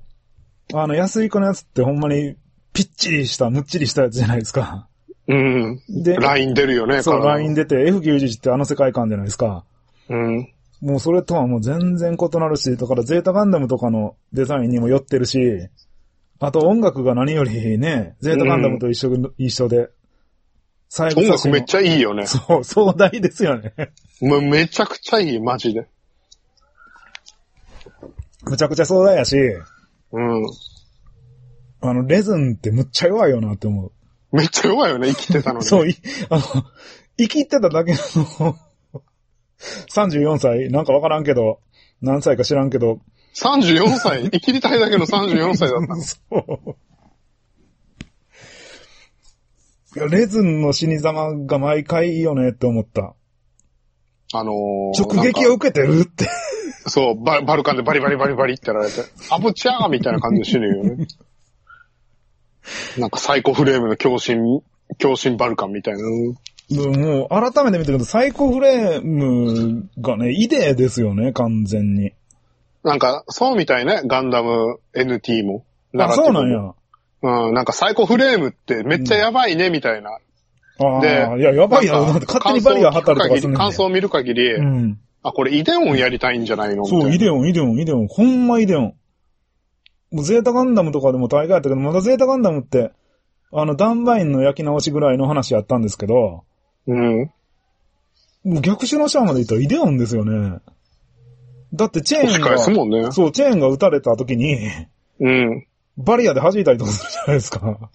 Speaker 1: 安い子のやつってほんまに、ぴっちりした、むっちりしたやつじゃないですか。
Speaker 2: うん。で、ライン出るよね、
Speaker 1: そう、ライン出て、F91 って世界観じゃないですか。
Speaker 2: うん。
Speaker 1: もうそれとはもう全然異なるし、だからゼータガンダムとかのデザインにも寄ってるし、あと音楽が何よりね、ゼータガンダムと一緒で、
Speaker 2: 音楽めっちゃいいよね。
Speaker 1: そう、壮大ですよね。
Speaker 2: もうめちゃくちゃいい、マジで。
Speaker 1: むちゃくちゃ壮大やし、
Speaker 2: うん。
Speaker 1: レズンってむっちゃ弱いよなって思う。
Speaker 2: めっちゃ弱いよね、生きてたのに。
Speaker 1: そう、生きてただけの34歳なんかわからんけど、何歳か知らんけど。
Speaker 2: 34歳生きりたいだけの34歳だったの。
Speaker 1: そう。いや、レズンの死に様が毎回いいよねって思った。直撃を受けてるって。
Speaker 2: そう、バルカンでバリバリバリバリってやられて、アブチャーみたいな感じで死ぬよね。なんかサイコフレームの強心バルカンみたいな。
Speaker 1: もう、改めて見てると、サイコフレームがね、イデーですよね、完全に。
Speaker 2: なんか、そうみたいね、ガンダム NT も。
Speaker 1: あ、そうなんや。
Speaker 2: うん、なんかサイコフレームってめっちゃやばいね、みたいな。
Speaker 1: で、いや、やばいやろ、だって勝手にバリア張ったりとかするねん。
Speaker 2: 感想を見る限り、うん、あ、これイデオンやりたいんじゃないのみたいな。
Speaker 1: そう、イデオン。ほんまイデオン。もうゼータガンダムとかでも大概やったけど、まだゼータガンダムって、ダンバインの焼き直しぐらいの話やったんですけど、
Speaker 2: うん。
Speaker 1: もう逆襲のシャアまで言ったらイデオンですよね。だってチェーンが、
Speaker 2: ね、
Speaker 1: そう、チェーンが撃たれた時に、
Speaker 2: うん。
Speaker 1: バリアで弾いたりとかするじゃないですか。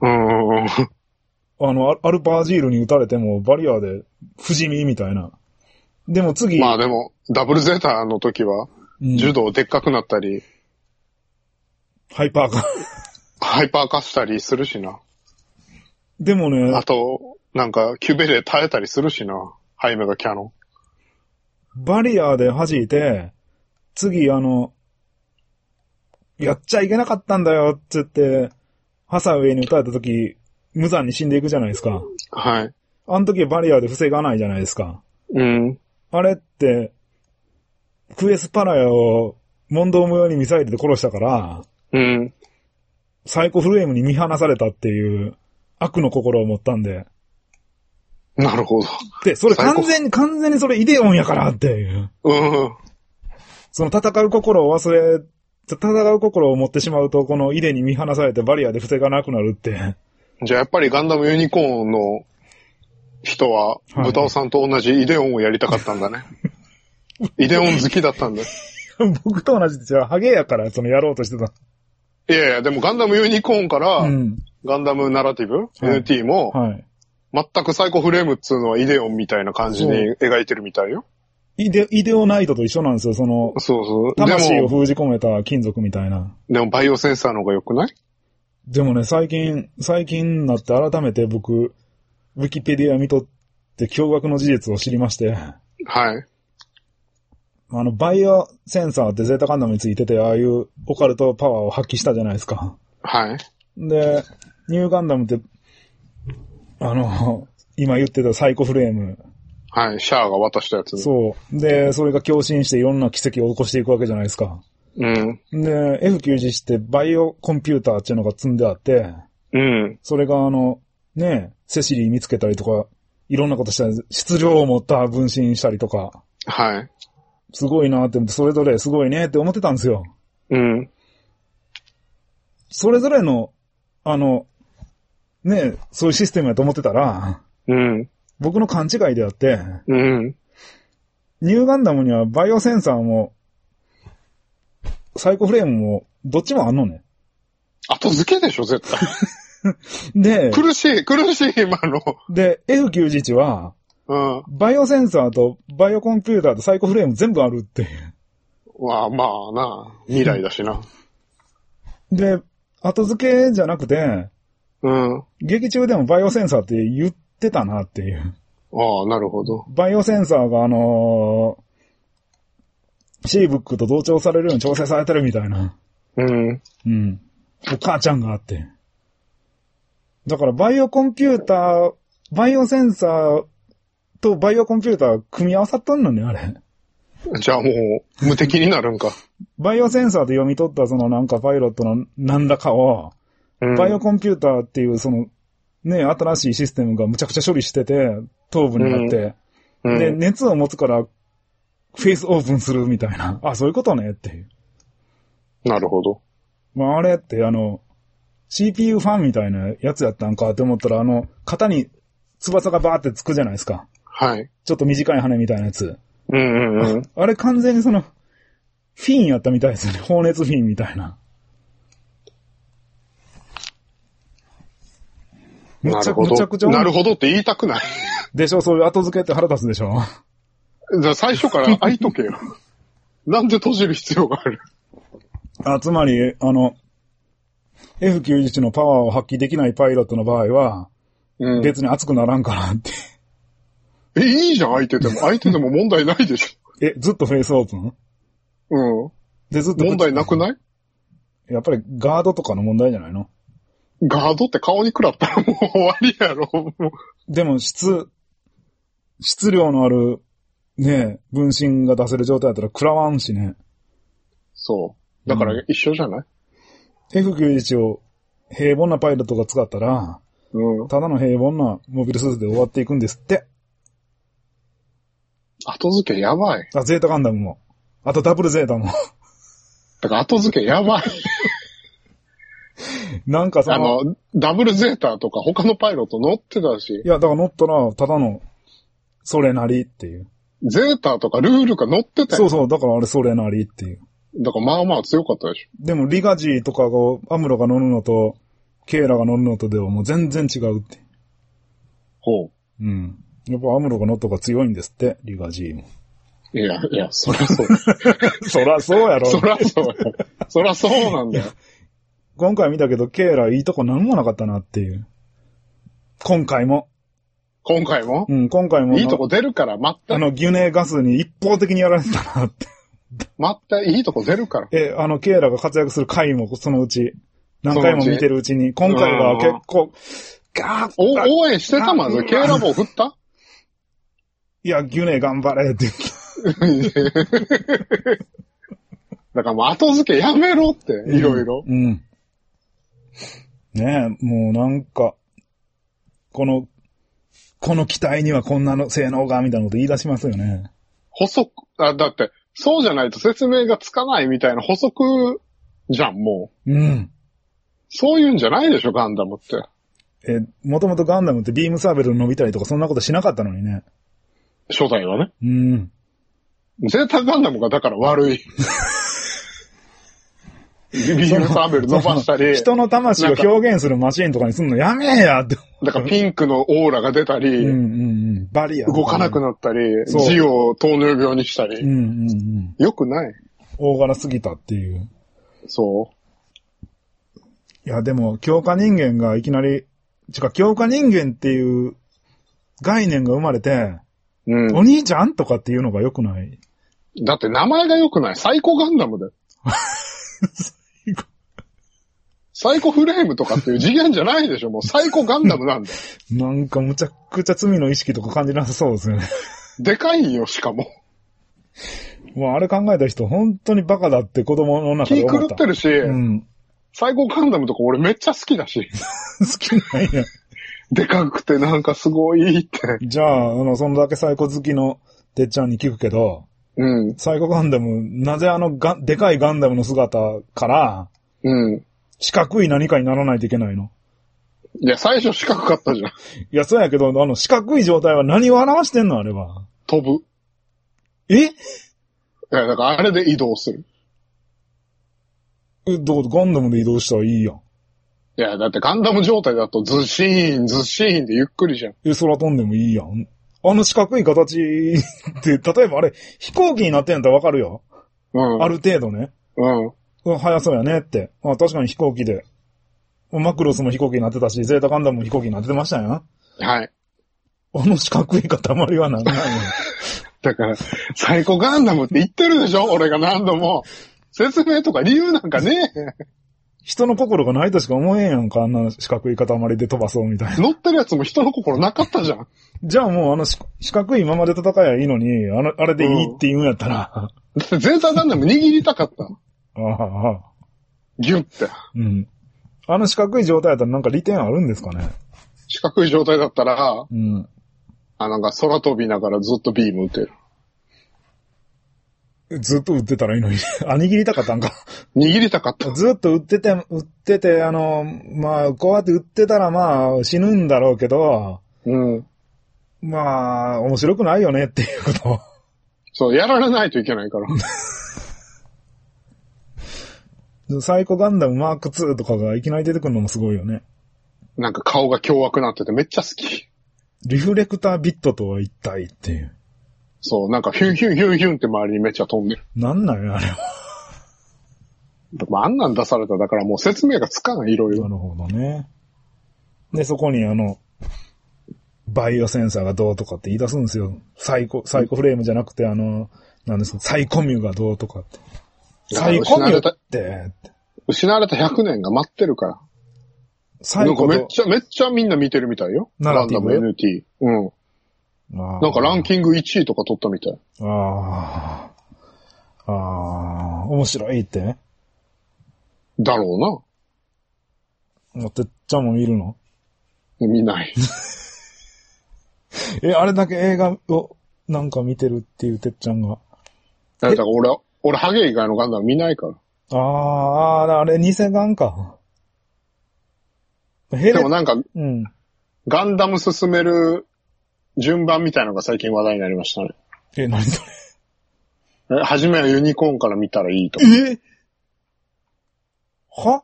Speaker 1: アルパージールに撃たれてもバリアで不死身みたいな。でも次。
Speaker 2: まあでも、ダブルゼータの時は、柔道でっかくなったり、ハイパー化したりするしな。
Speaker 1: でもね。
Speaker 2: あと、なんか、キュベで耐えたりするしな。ハイメガキャノン。
Speaker 1: バリアで弾いて、次やっちゃいけなかったんだよって言って、ハサウェイに撃たれた時、無残に死んでいくじゃないですか。
Speaker 2: はい。
Speaker 1: あの時バリアで防がないじゃないですか。
Speaker 2: うん。
Speaker 1: あれって、クエスパラヤを問答無用にミサイルで殺したから、
Speaker 2: うん。
Speaker 1: サイコフレームに見放されたっていう悪の心を持ったんで。
Speaker 2: なるほど。
Speaker 1: で、それ完全にそれイデオンやからっていう。
Speaker 2: うん。
Speaker 1: その戦う心を持ってしまうと、このイデに見放されてバリアで防がなくなるって。
Speaker 2: じゃあやっぱりガンダムユニコーンの人は、豚尾さんと同じイデオンをやりたかったんだね。イデオン好きだったんだ。
Speaker 1: 僕と同じで、じゃあハゲやからやろうとしてた。
Speaker 2: いやいや、でもガンダムユニコーンから、ガンダムナラティブ、NT も、全くサイコフレームっつうのはイデオンみたいな感じに描いてるみたいよ。
Speaker 1: イデオナイトと一緒なんですよ、
Speaker 2: そう。
Speaker 1: 魂を封じ込めた金属みたいな。
Speaker 2: でもバイオセンサーの方が良くない？
Speaker 1: でもね、最近になって改めて僕、ウィキペディア見とって驚愕の事実を知りまして。
Speaker 2: はい。
Speaker 1: バイオセンサーってゼータガンダムについてて、ああいうオカルトパワーを発揮したじゃないですか。
Speaker 2: はい。
Speaker 1: で、ニューガンダムって、今言ってたサイコフレーム。
Speaker 2: はい、シャアが渡したやつ。
Speaker 1: そう。で、それが共振していろんな奇跡を起こしていくわけじゃないですか。
Speaker 2: うん。
Speaker 1: で、F91 ってバイオコンピューターっていうのが積んであって、
Speaker 2: うん。
Speaker 1: それがセシリー見つけたりとか、いろんなことしたり、質量を持った分身したりとか。
Speaker 2: はい。
Speaker 1: すごいなって思って、それぞれすごいねって思ってたんですよ。
Speaker 2: うん。
Speaker 1: それぞれの、そういうシステムやと思ってたら、
Speaker 2: うん。
Speaker 1: 僕の勘違いであって、
Speaker 2: うん。
Speaker 1: ニューガンダムにはバイオセンサーも、サイコフレームも、どっちもあんのね。
Speaker 2: 後付けでしょ、絶対。
Speaker 1: で、
Speaker 2: 苦しい、今の。
Speaker 1: で、F91 は、
Speaker 2: うん。
Speaker 1: バイオセンサーとバイオコンピューターとサイコフレーム全部あるっていう。
Speaker 2: まあな、未来だしな。
Speaker 1: で、後付けじゃなくて、
Speaker 2: うん。
Speaker 1: 劇中でもバイオセンサーって言ってたなっていう。
Speaker 2: ああ、なるほど。
Speaker 1: バイオセンサーがシーブックと同調されるように調整されてるみたいな。
Speaker 2: うん。
Speaker 1: うん。お母ちゃんがあって。だからバイオコンピューター、バイオセンサーとバイオコンピューター組み合わさったんのね、あれ。
Speaker 2: じゃあもう、無敵になるんか。
Speaker 1: バイオセンサーで読み取ったそのなんかパイロットの何らかを、
Speaker 2: うん、
Speaker 1: バイオコンピューターっていうその、ね、新しいシステムがむちゃくちゃ処理してて、頭部になって、で、熱を持つから、フェイスオープンするみたいな。あ、そういうことねっていう。
Speaker 2: なるほど。
Speaker 1: まあ、あれってCPU ファンみたいなやつやったんかって思ったら、肩に翼がバーってつくじゃないですか。
Speaker 2: はい。
Speaker 1: ちょっと短い羽みたいなやつ。
Speaker 2: うん。
Speaker 1: あれ完全にフィンやったみたいですよね。放熱フィンみたいな。むちゃくちゃ。
Speaker 2: なるほどって言いたくない。
Speaker 1: でしょ、そういう後付けって腹立つでしょ。
Speaker 2: じゃあ最初から開いとけよ。なんで閉じる必要がある？
Speaker 1: つまり、F91 のパワーを発揮できないパイロットの場合は、別に熱くならんかなって。
Speaker 2: いいじゃん、開いてても問題ないでし
Speaker 1: ょ。ずっとフェイスオープン？
Speaker 2: うん。
Speaker 1: で、ずっと。
Speaker 2: 問題なくない？
Speaker 1: やっぱりガードとかの問題じゃないの？
Speaker 2: ガードって顔に食らったらもう終わりやろ。
Speaker 1: でも質量のある、ね、分身が出せる状態だったら食らわんしね。
Speaker 2: そう。だから一緒じゃない？
Speaker 1: F91 を平凡なパイロットが使ったら、ただの平凡なモビルスーツで終わっていくんですって。
Speaker 2: 後付けやばい。
Speaker 1: ゼータガンダムも。あとダブルゼータも。
Speaker 2: だから後付けやばい。
Speaker 1: なんか
Speaker 2: ダブルゼータとか他のパイロット乗ってたし。
Speaker 1: いや、だから乗ったら、ただの、それなりっていう。
Speaker 2: ゼータとかルールが乗ってたよ。
Speaker 1: そう、だからあれそれなりっていう。
Speaker 2: だからまあまあ強かったでしょ。
Speaker 1: でもリガジーとかが、アムロが乗るのと、ケイラが乗るのとではもう全然違うって。
Speaker 2: ほう。
Speaker 1: うん。やっぱアムロが乗った方が強いんですって、リガジーも。
Speaker 2: いや、そらそう。
Speaker 1: そらそうやろ。
Speaker 2: そらそうなんだよ。
Speaker 1: 今回見たけど、ケイラいいとこ何もなかったなっていう。今回も。
Speaker 2: うん、
Speaker 1: 今回も。
Speaker 2: いいとこ出るから待って。
Speaker 1: ギュネガスに一方的にやられてたなって。
Speaker 2: 待って、いいとこ出るから。
Speaker 1: ケイラが活躍する回もそのうち、何回も見てるうちに、今回は結構、
Speaker 2: 応援してたまず、ケイラ棒振った？
Speaker 1: いや、ギュネ頑張れって言って。
Speaker 2: だからもう後付けやめろって、いろいろ。
Speaker 1: ねえ、もうなんか、この機体にはこんなの性能が、みたいなこと言い出しますよね。
Speaker 2: だって、そうじゃないと説明がつかないみたいな補足じゃん、も
Speaker 1: う。うん。
Speaker 2: そういうんじゃないでしょ、ガンダムって。
Speaker 1: もともとガンダムってビームサーベル伸びたりとかそんなことしなかったのにね。
Speaker 2: 初代はね。
Speaker 1: うん。
Speaker 2: ゼータガンダムがだから悪い。ビームサーベル伸ばしたり。
Speaker 1: 人の魂を表現するマシンとかにすんのやめえやって。
Speaker 2: だからピンクのオーラが出たり、
Speaker 1: バリア。
Speaker 2: 動かなくなったり、字を糖尿病にしたり。よくない。
Speaker 1: 大柄すぎたっていう。
Speaker 2: そう。
Speaker 1: いや、でも、強化人間がいきなり、強化人間っていう概念が生まれて、お兄ちゃんとかっていうのが良くない。
Speaker 2: だって名前が良くない。サイコガンダムだよ。サイコフレームとかっていう次元じゃないでしょ。もうサイコガンダムなんだよ。
Speaker 1: なんかむちゃくちゃ罪の意識とか感じなさそうですよね。
Speaker 2: でかいんよ、しかも。
Speaker 1: もうあれ考えた人本当にバカだって子供の中で思った。
Speaker 2: 気狂ってるし、サイコガンダムとか俺めっちゃ好きだし。
Speaker 1: 好きなんや。
Speaker 2: でかくてなんかすごいって。
Speaker 1: じゃあ、そのだけサイコ好きのてっちゃんに聞くけど、サイコガンダム、なぜでかいガンダムの姿から、四角い何かにならないといけないの？
Speaker 2: いや、最初四角かったじゃん。い
Speaker 1: や、そうやけど、四角い状態は何を表してんのあれは。
Speaker 2: 飛ぶ。いや、だからあれで移動する。
Speaker 1: ガンダムで移動したらいいやん。
Speaker 2: いや、だってガンダム状態だとズシーン、ズシーンでゆっくりじゃん。
Speaker 1: 空飛んでもいいやん。あの四角い形って、例えばあれ、飛行機になってんやったらわかるよ。
Speaker 2: うん。
Speaker 1: ある程度ね。
Speaker 2: うん。
Speaker 1: 速そうやねって。あ、確かに飛行機で。マクロスも飛行機になってたし、ゼータガンダムも飛行機になってましたよ。
Speaker 2: はい。
Speaker 1: あの四角い塊はなんなんや。
Speaker 2: だから、サイコガンダムって言ってるでしょ俺が何度も。説明とか理由なんかねえ。
Speaker 1: 人の心がないとしか思えんやんか、あんな四角い塊で飛ばそうみたいな。
Speaker 2: 乗ってるやつも人の心なかったじゃん。
Speaker 1: じゃあもう四角いままで戦えばいいのに、あれでいいって言うんやったら。
Speaker 2: だってゼータガンダム握りたかった。
Speaker 1: ああ。
Speaker 2: ギュッて。
Speaker 1: うん。あの四角い状態だったらなんか利点あるんですかね。
Speaker 2: 四角い状態だったら、
Speaker 1: うん。
Speaker 2: なんか空飛びながらずっとビーム撃てる。
Speaker 1: ずっと撃ってたらいいのに。握りたかったんか。
Speaker 2: 握りたかった。
Speaker 1: ずっと撃ってて、まあ、こうやって撃ってたらまあ、死ぬんだろうけど、
Speaker 2: うん。
Speaker 1: まあ、面白くないよねっていうこと。
Speaker 2: そう、やられないといけないから。
Speaker 1: サイコガンダムマーク2とかがいきなり出てくるのもすごいよね。
Speaker 2: なんか顔が凶悪なっててめっちゃ好き。
Speaker 1: リフレクタービットとは一体っていう。
Speaker 2: そう、なんかヒュンヒュンヒュンヒュンって周りにめっちゃ飛んでる。
Speaker 1: なんなんや、あれは。
Speaker 2: あんなん出されただからもう説明がつかない、いろいろ。
Speaker 1: なるほどね。で、そこにバイオセンサーがどうとかって言い出すんですよ。サイコフレームじゃなくてなんですか、サイコミュがどうとかって。サイコミュって。
Speaker 2: 失われた100年が待ってるから。なんかめっちゃみんな見てるみたいよ。ガンダム NT。うん。なんかランキング1位とか取ったみたい。
Speaker 1: 面白いって。
Speaker 2: だろ
Speaker 1: うな。てっちゃんも見るの？
Speaker 2: 見ない。
Speaker 1: あれだけ映画をなんか見てるっていうてっちゃんが。
Speaker 2: だから俺ハゲ以外のガンダム見ないから。
Speaker 1: あれ偽ガンか。
Speaker 2: でもなんか、ガンダム進める順番みたいなのが最近話題になりましたね。
Speaker 1: 何そ
Speaker 2: れ？はじめはユニコーンから見たらいいと。
Speaker 1: は？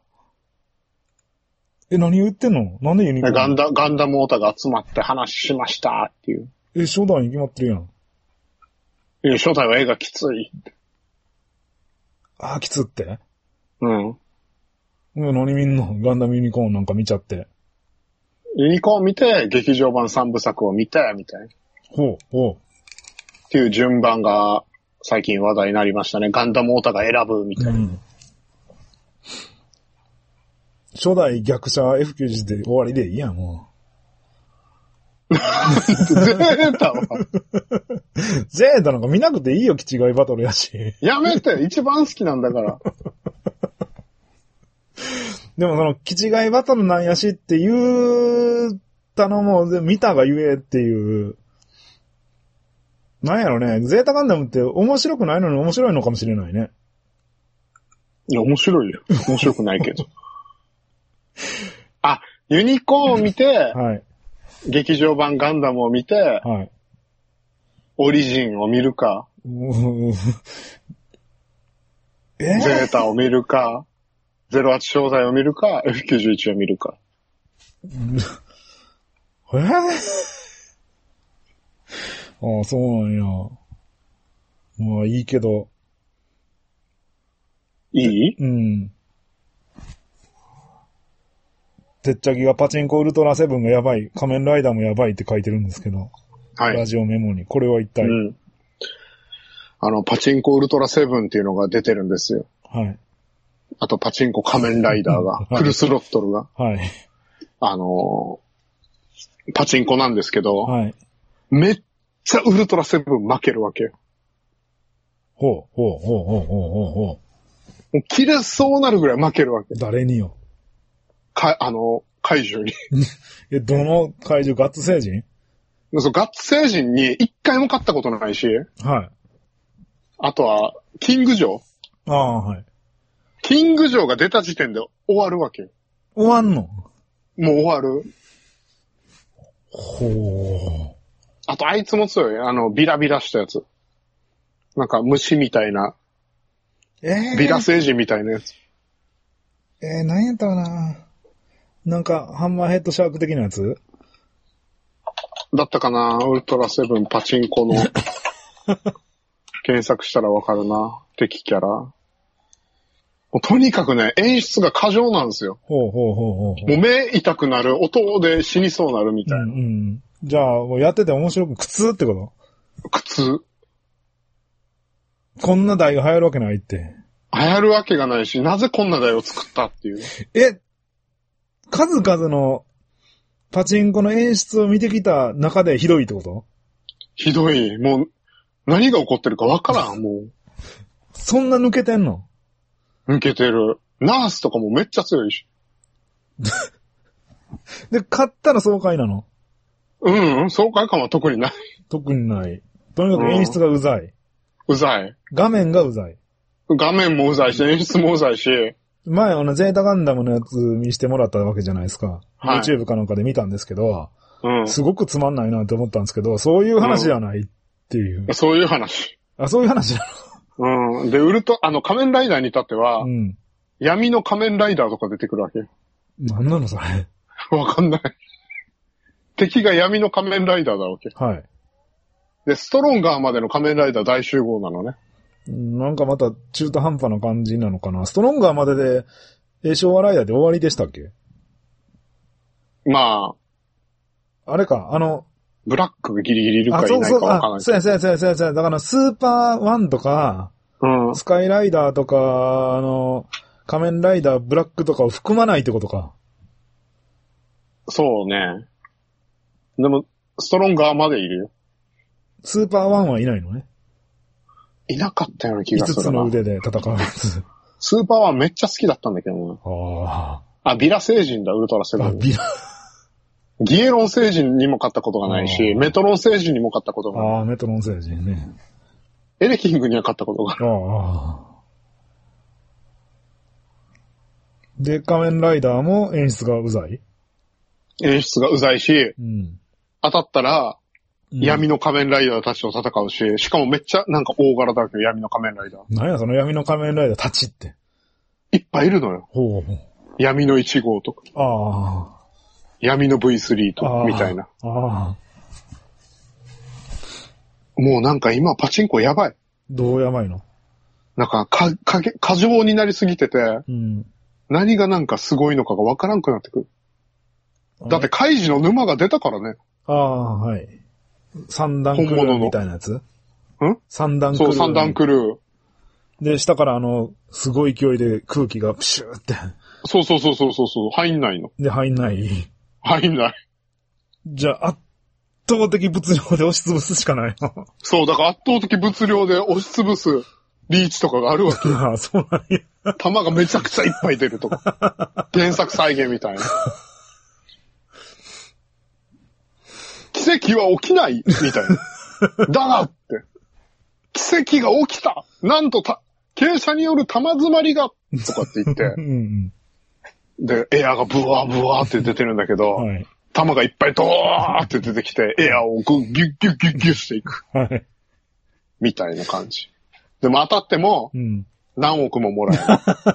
Speaker 1: 何言ってんの？なんでユニコーン？
Speaker 2: ガンダムオタが集まって話しましたっていう。
Speaker 1: 初代に決まってるやん。
Speaker 2: 初代は映画きつい。
Speaker 1: きつって？
Speaker 2: うん。
Speaker 1: 何見んの？ガンダムユニコーンなんか見ちゃって。
Speaker 2: ユニコーン見て、劇場版3部作を見て、みたいな。
Speaker 1: ほう。
Speaker 2: っていう順番が最近話題になりましたね。ガンダムオタが選ぶ、みたいな。
Speaker 1: 初代逆者 F91 で終わりでいいやん、も
Speaker 2: う。ゼータは
Speaker 1: ゼータなんか見なくていいよ、気違いバトルやし。
Speaker 2: やめて、一番好きなんだから。
Speaker 1: でもその、気違いバトルなんやしって言ったのも、見たがゆえっていう。なんやろね、ゼータガンダムって面白くないのに面白いのかもしれないね。
Speaker 2: いや、面白いよ。面白くないけど。ユニコーンを見て、
Speaker 1: はい。
Speaker 2: 劇場版ガンダムを見て、
Speaker 1: はい。
Speaker 2: オリジンを見るか、ゼータを見るか、08正体を見るか、F91 を見るか。
Speaker 1: そうなんや。まあいいけど。
Speaker 2: いい？
Speaker 1: うん。てっちゃぎがパチンコウルトラセブンがやばい、仮面ライダーもやばいって書いてるんですけど。
Speaker 2: はい。
Speaker 1: ラジオメモに。これは一体。
Speaker 2: パチンコウルトラセブンっていうのが出てるんですよ。
Speaker 1: はい。
Speaker 2: あとパチンコ仮面ライダーが、フルスロットルが。
Speaker 1: はい。
Speaker 2: パチンコなんですけど、
Speaker 1: はい。
Speaker 2: めっちゃウルトラセブン負けるわけよ。
Speaker 1: ほう。
Speaker 2: もう切れそうなるぐらい負けるわけ。
Speaker 1: 誰によ。
Speaker 2: 怪獣に。
Speaker 1: どの怪獣？ガッツ星人？
Speaker 2: そう、ガッツ星人に一回も勝ったことないし。
Speaker 1: はい。
Speaker 2: あとは、キングジョー。
Speaker 1: はい。
Speaker 2: キングジョーが出た時点で終わるわけよ。
Speaker 1: 終わんの？
Speaker 2: もう終わる。
Speaker 1: ほう。
Speaker 2: あと、あいつも強い。ビラビラしたやつ。なんか、虫みたいな。ビラ星人みたいなやつ。
Speaker 1: 何やったかな。 なんか、ハンマーヘッドシャーク的なやつ
Speaker 2: だったかな、ウルトラセブンパチンコの。検索したらわかるな。敵キャラ。もうとにかくね、演出が過剰なんですよ。
Speaker 1: ほうほうほうほう。
Speaker 2: もう目痛くなる、音で死にそうになるみたいな。
Speaker 1: うんうん。じゃあ、もうやってて面白く苦痛ってこと？
Speaker 2: 苦痛。
Speaker 1: こんな台が流行るわけないって。
Speaker 2: 流行るわけがないし、なぜこんな台を作ったっていう。
Speaker 1: 数々のパチンコの演出を見てきた中でひどいってこと？
Speaker 2: ひどい。もう、何が起こってるかわからん、もう。
Speaker 1: そんな抜けてんの？
Speaker 2: 抜けてる。ナースとかもめっちゃ強いし。
Speaker 1: で、勝ったら爽快なの？
Speaker 2: 爽快感は特にない。
Speaker 1: 特にない。とにかく演出がうざい。
Speaker 2: うざい。
Speaker 1: 画面がうざい。
Speaker 2: 画面もうざいし、演出もうざいし。
Speaker 1: 前、ゼータガンダムのやつ見してもらったわけじゃないですか。
Speaker 2: はい、
Speaker 1: YouTube かなんかで見たんですけど、すごくつまんないなって思ったんですけど、そういう話じゃないっていう。
Speaker 2: そういう話。
Speaker 1: あ、そういう話な
Speaker 2: の。で、仮面ライダーに至っては、闇の仮面ライダーとか出てくるわけ。
Speaker 1: なんなのそれ。
Speaker 2: わかんない。敵が闇の仮面ライダーだわけ。
Speaker 1: はい。
Speaker 2: で、ストロンガーまでの仮面ライダー大集合なのね。
Speaker 1: なんかまた中途半端な感じなのかな。ストロンガーまでで、昭和ライダーで終わりでしたっけ？
Speaker 2: まあ。
Speaker 1: あれか、
Speaker 2: ブラックがギリギリいるかいないかわからない。
Speaker 1: そうや。だからスーパーワンとか、スカイライダーとか、仮面ライダーブラックとかを含まないってことか。
Speaker 2: そうね。でも、ストロンガーまでいるよ。
Speaker 1: スーパーワンはいないのね。
Speaker 2: いなかったような気がするな。
Speaker 1: 5つの腕で戦うやつ。
Speaker 2: スーパーワンめっちゃ好きだったんだけどな。ビラ星人だ、ウルトラセブン。ギエロン星人にも勝ったことがないし、メトロン星人にも勝ったことがない。
Speaker 1: メトロン星人ね。
Speaker 2: エレキングには勝ったことがある。
Speaker 1: で、仮面ライダーも演出がうざい？
Speaker 2: 演出がうざいし、当たったら、闇の仮面ライダーたちと戦うし、しかもめっちゃなんか大柄だけど闇の仮面ライダー。
Speaker 1: 何やその闇の仮面ライダーたちって。
Speaker 2: いっぱいいるのよ。
Speaker 1: ほう。
Speaker 2: 闇の1号とか。闇の V3 とか、みたいな。もうなんか今パチンコやばい。
Speaker 1: どうやばいの？
Speaker 2: なんか過剰になりすぎてて、何がなんかすごいのかがわからんくなってくる。だってカイジの沼が出たからね。
Speaker 1: はい。三段クルーみたいなやつ？三段クルー。
Speaker 2: そう、三段クルー。
Speaker 1: で、下からすごい勢いで空気がプシューって。
Speaker 2: そう。入んないの。
Speaker 1: で、入んない。
Speaker 2: 入んない。
Speaker 1: じゃあ、圧倒的物量で押しつぶすしかないの。
Speaker 2: そう、だから圧倒的物量で押しつぶすリーチとかがあるわけ。
Speaker 1: そうなんや。
Speaker 2: 弾がめちゃくちゃいっぱい出るとか。原作再現みたいな。奇跡は起きないみたいな。だがって。奇跡が起きたなんと傾斜による弾詰まりがとかって言って。で、エアがブワーって出てるんだけど、弾がいっぱいドーって出てきて、エアをギュッギュッしていく。みたいな感じ。でも当たっても、何億ももら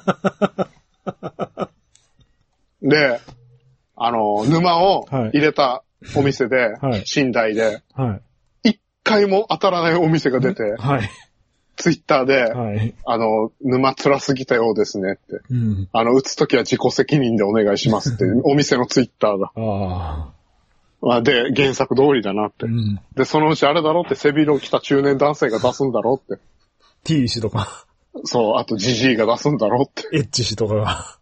Speaker 2: える。で、沼を入れたお店で、寝台で、一回も当たらないお店が出て、ツイッターで、沼辛すぎたようですねって。打つときは自己責任でお願いしますって、お店のツイッターが。で、原作通りだなって。で、そのうちあれだろって、背広着た中年男性が出すんだろって。
Speaker 1: T 氏とか。
Speaker 2: そう、あとジジイが出すんだろって。
Speaker 1: エッチ氏とかが。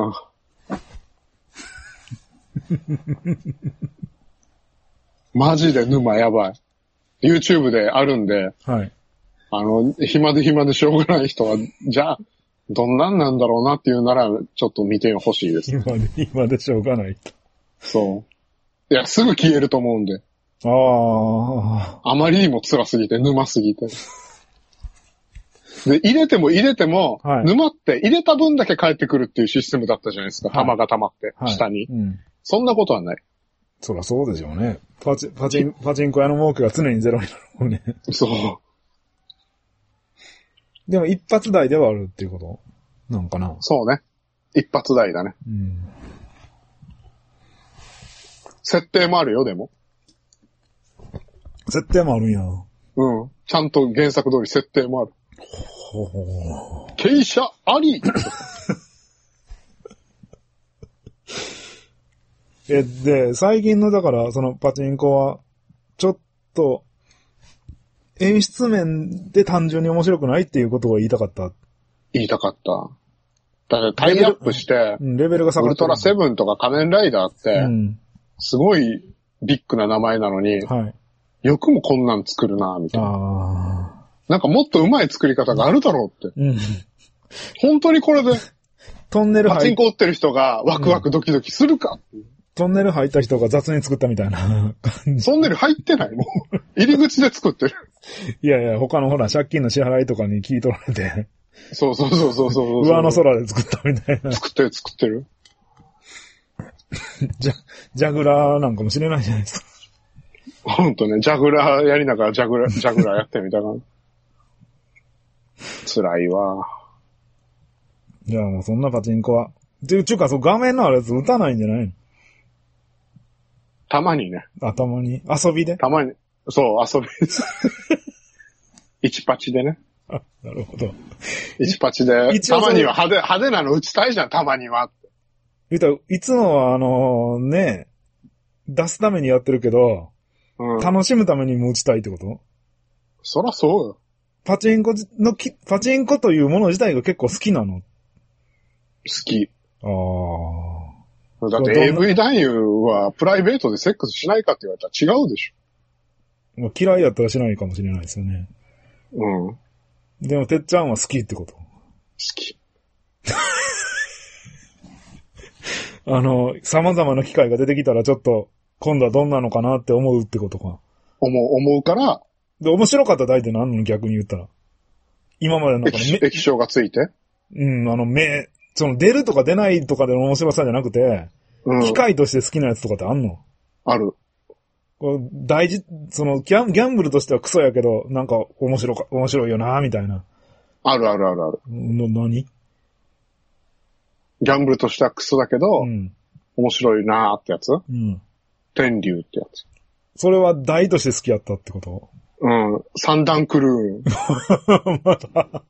Speaker 2: マジで沼やばい。YouTube であるんで、暇でしょうがない人は、じゃあ、どんなんなんだろうなっていうなら、ちょっと見てほしいです。
Speaker 1: 暇でしょうがないと。
Speaker 2: そう。いや、すぐ消えると思うんで。あまりにも辛すぎて、沼すぎて。で、入れても、沼って入れた分だけ返ってくるっていうシステムだったじゃないですか。弾が溜まって、下に。そんなことはない。
Speaker 1: そらそうでしょうね。パチンコ屋の儲けが常にゼロになるもんね。
Speaker 2: そう。
Speaker 1: でも一発台ではあるっていうことなんかな。
Speaker 2: そうね。一発台だね。 設定もあるよ、でも。
Speaker 1: 設定もあるんや。
Speaker 2: うん。ちゃんと原作通り設定もある。
Speaker 1: ほほ
Speaker 2: 傾斜あり
Speaker 1: で、最近のだから、そのパチンコは、ちょっと、演出面で単純に面白くないっていうことを言いたかった。
Speaker 2: 言いたかった。だからタイアップして、
Speaker 1: レベルが下がってる。
Speaker 2: ウルトラセブンとか仮面ライダーって、すごいビッグな名前なのに、はい、よくもこんなん作るな、みたいな。なんかもっと上手い作り方があるだろうって。本当にこれで、
Speaker 1: トンネル
Speaker 2: パチンコ打ってる人がワクワクドキドキするか、
Speaker 1: トンネル入った人が雑に作ったみたいな。
Speaker 2: トンネル入ってないもう。入り口で作ってる。
Speaker 1: いやいや、他のほら、借金の支払いとかに聞い取られて。
Speaker 2: そう。
Speaker 1: 上の空で作ったみたいな。
Speaker 2: 作ってる。
Speaker 1: ジャグラーなんかもしれないじゃないですか。
Speaker 2: ほんとね、ジャグラーやりながらジャグラーやってみたいな。辛いわ。
Speaker 1: じゃあもうそんなパチンコは。ちゅうか、画面のあるやつ打たないんじゃないの？
Speaker 2: たまにね。
Speaker 1: たまに。遊びで？
Speaker 2: たまに。そう、遊びです。1パチでね。
Speaker 1: なるほど。
Speaker 2: 1パチで。たまには派手なの打ちたいじゃん、たまには。
Speaker 1: 言うたら、いつもはね、出すためにやってるけど、楽しむためにも打ちたいってこと？
Speaker 2: そらそうよ。
Speaker 1: パチンコというもの自体が結構好きなの？好
Speaker 2: き。だって AV 男優はプライベートでセックスしないかって言われたら違うでし
Speaker 1: ょ。嫌いやったらしないかもしれないですよね。でも、てっちゃんは好きってこと？好
Speaker 2: き。
Speaker 1: 様々な機会が出てきたらちょっと、今度はどんなのかなって思うってことか。
Speaker 2: 思うから。
Speaker 1: で、面白かった大体何の逆に言ったら。今までの
Speaker 2: 液晶がついて？
Speaker 1: 出るとか出ないとかでの面白さじゃなくて、機械として好きなやつとかってあんの？
Speaker 2: ある。
Speaker 1: 大事、ギャンブルとしてはクソやけど、なんか面白いよなみたいな。
Speaker 2: ある。
Speaker 1: 何？
Speaker 2: ギャンブルとしてはクソだけど、面白いなってやつ？天竜ってやつ。
Speaker 1: それは大として好きやったってこと？
Speaker 2: 三段クルーン。
Speaker 1: また。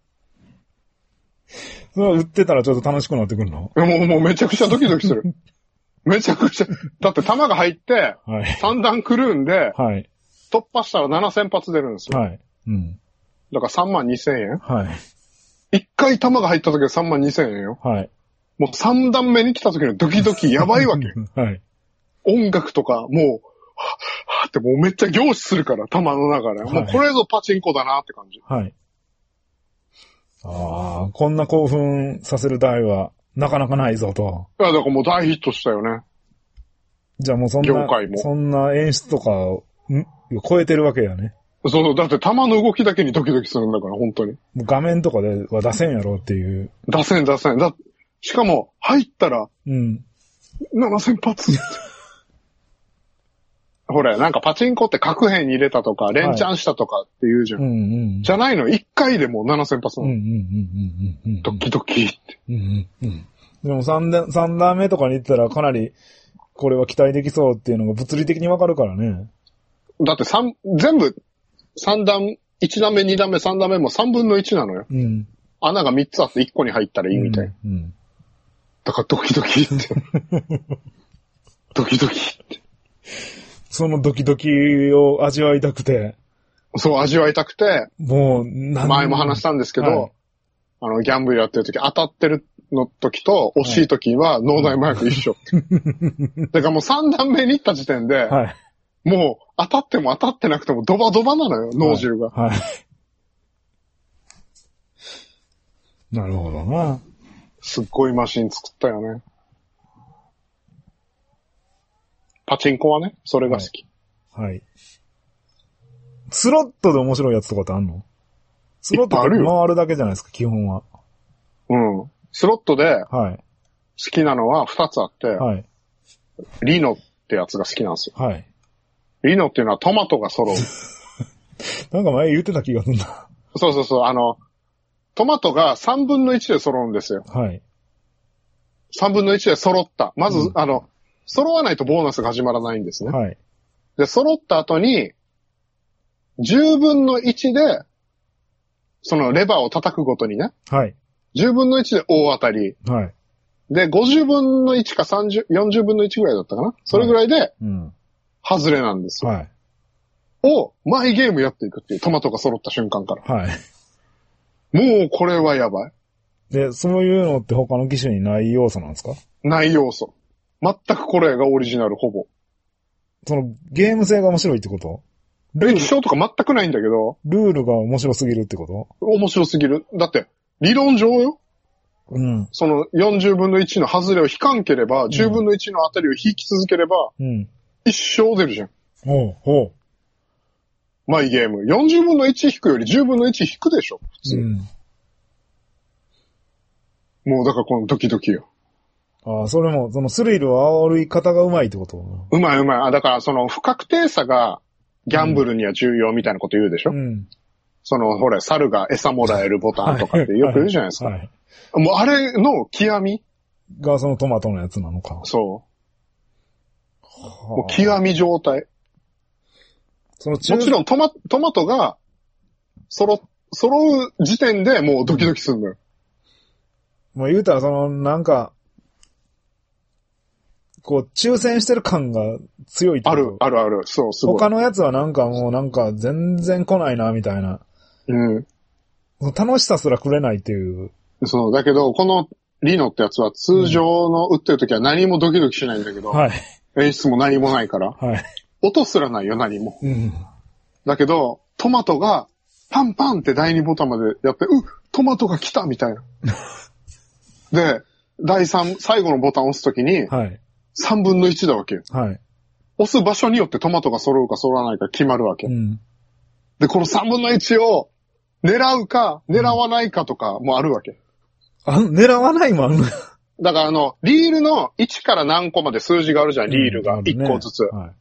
Speaker 1: それは売ってたらちょっと楽しくなってくるの？
Speaker 2: もうめちゃくちゃドキドキする。めちゃくちゃ。だって弾が入って、三段クルーンで、突破したら7000発出るんですよ。だから32,000円。一回弾が入った時は32,000円よ。もう3段目に来た時のドキドキやばいわけ。音楽とか、もう、はってもうめっちゃ凝視するから、弾の中で。もうこれぞパチンコだなって感じ。
Speaker 1: こんな興奮させる台は、なかなかないぞと。
Speaker 2: いや、だからもう大ヒットしたよね。
Speaker 1: じゃあもうそんな演出とかを、超えてるわけやね。
Speaker 2: そう、だって弾の動きだけにドキドキするんだから、本当に。
Speaker 1: もう画面とかでは出せんやろっていう。
Speaker 2: 出せん。しかも、入ったら、7000発。ほら、なんかパチンコって核片に入れたとか、連チャンしたとかって言うじゃん。じゃないの、1回でもう7000発なの。ドキドキって。
Speaker 1: でも3段目とかに行ったらかなり、これは期待できそうっていうのが物理的にわかるからね。
Speaker 2: だって全部、3段、1段目、2段目、3段目も3分の1なのよ。穴が3つあって1個に入ったらいいみたい。だからドキドキって。ドキドキって。
Speaker 1: そのドキドキを味わいたくて。
Speaker 2: そう、味わいたくて。
Speaker 1: もう、
Speaker 2: 前も話したんですけど、ギャンブルやってる時、当たってるの時と惜しい時は脳内麻薬一緒。だからもう3段目に行った時点で、もう当たっても当たってなくてもドバドバなのよ、脳汁が。
Speaker 1: なるほどな。
Speaker 2: すっごいマシン作ったよね。パチンコはね、それが好き。
Speaker 1: スロットで面白いやつとかってあんの？スロットって回るだけじゃないですか、基本は。
Speaker 2: スロットで、好きなのは2つあって、リノってやつが好きなんですよ。リノっていうのはトマトが揃う。
Speaker 1: なんか前言ってた気がするな。
Speaker 2: そう。トマトが3分の1で揃うんですよ。3分の1で揃った。まず、 揃わないとボーナスが始まらないんですね。
Speaker 1: はい。
Speaker 2: で、揃った後に、10分の1で、そのレバーを叩くごとにね、
Speaker 1: はい。
Speaker 2: 10分の1で大当たり。
Speaker 1: はい。
Speaker 2: で、50分の1か40分の1ぐらいだったかな、それぐらいで、
Speaker 1: うん。
Speaker 2: 外れなんですよ。
Speaker 1: はい。
Speaker 2: を、毎ゲームやっていくっていう、トマトが揃った瞬間から。
Speaker 1: はい。
Speaker 2: もう、これはやばい。
Speaker 1: で、そういうのって他の機種にない要素なんですか？
Speaker 2: ない要素。全くこれがオリジナル、ほぼ。
Speaker 1: その、ゲーム性が面白いってこと？
Speaker 2: 液晶とか全くないんだけど、
Speaker 1: ルールが面白すぎるってこと？
Speaker 2: 面白すぎる。だって、理論上よ。
Speaker 1: うん。
Speaker 2: その40分の1の外れを引かんければ、10分の1の当たりを引き続ければ、
Speaker 1: うん。
Speaker 2: 一生出るじゃん。
Speaker 1: ほう、ほう。
Speaker 2: マイゲーム。40分の1引くより10分の1引くでしょ、普通。
Speaker 1: うん。
Speaker 2: もうだからこのドキドキよ。
Speaker 1: ああ、それも、そのスリルを煽り方がうまいってこと？
Speaker 2: うまいうまい。あ、だからその不確定さがギャンブルには重要みたいなこと言うでしょ、
Speaker 1: うん。
Speaker 2: その、ほら、猿が餌もらえるボタンとかってよく言うじゃないですか。
Speaker 1: はい。
Speaker 2: もうあれの極み
Speaker 1: がそのトマトのやつなのか。
Speaker 2: そう。
Speaker 1: はあ、
Speaker 2: もう極み状態。
Speaker 1: その
Speaker 2: もちろんトマトが揃う時点でもうドキドキするのよ。
Speaker 1: もう言うたらその、なんか、こう、抽選してる感が強いってこと？
Speaker 2: ある。そう、すごい。
Speaker 1: 他のやつはなんかもうなんか全然来ないな、みたいな。
Speaker 2: うん。
Speaker 1: 楽しさすらくれないっていう。
Speaker 2: そう、だけど、このリノってやつは通常の打ってる時は何もドキドキしないんだけど、
Speaker 1: はい。
Speaker 2: 演出も何もないから、
Speaker 1: はい。
Speaker 2: 音すらないよ、何も。
Speaker 1: うん。
Speaker 2: だけど、トマトがパンパンって第2ボタンまでやって、トマトが来たみたいな。で、最後のボタンを押すときに、
Speaker 1: はい。
Speaker 2: 3分の1だわけよ。
Speaker 1: はい。
Speaker 2: 押す場所によってトマトが揃うか揃わないか決まるわけ。
Speaker 1: うん。
Speaker 2: で、この3分の1を狙うか、狙わないかとかもあるわけ。
Speaker 1: 狙わないもんあるの？
Speaker 2: だからリールの1から何個まで数字があるじゃん、リールが。1個ずつ。
Speaker 1: はい。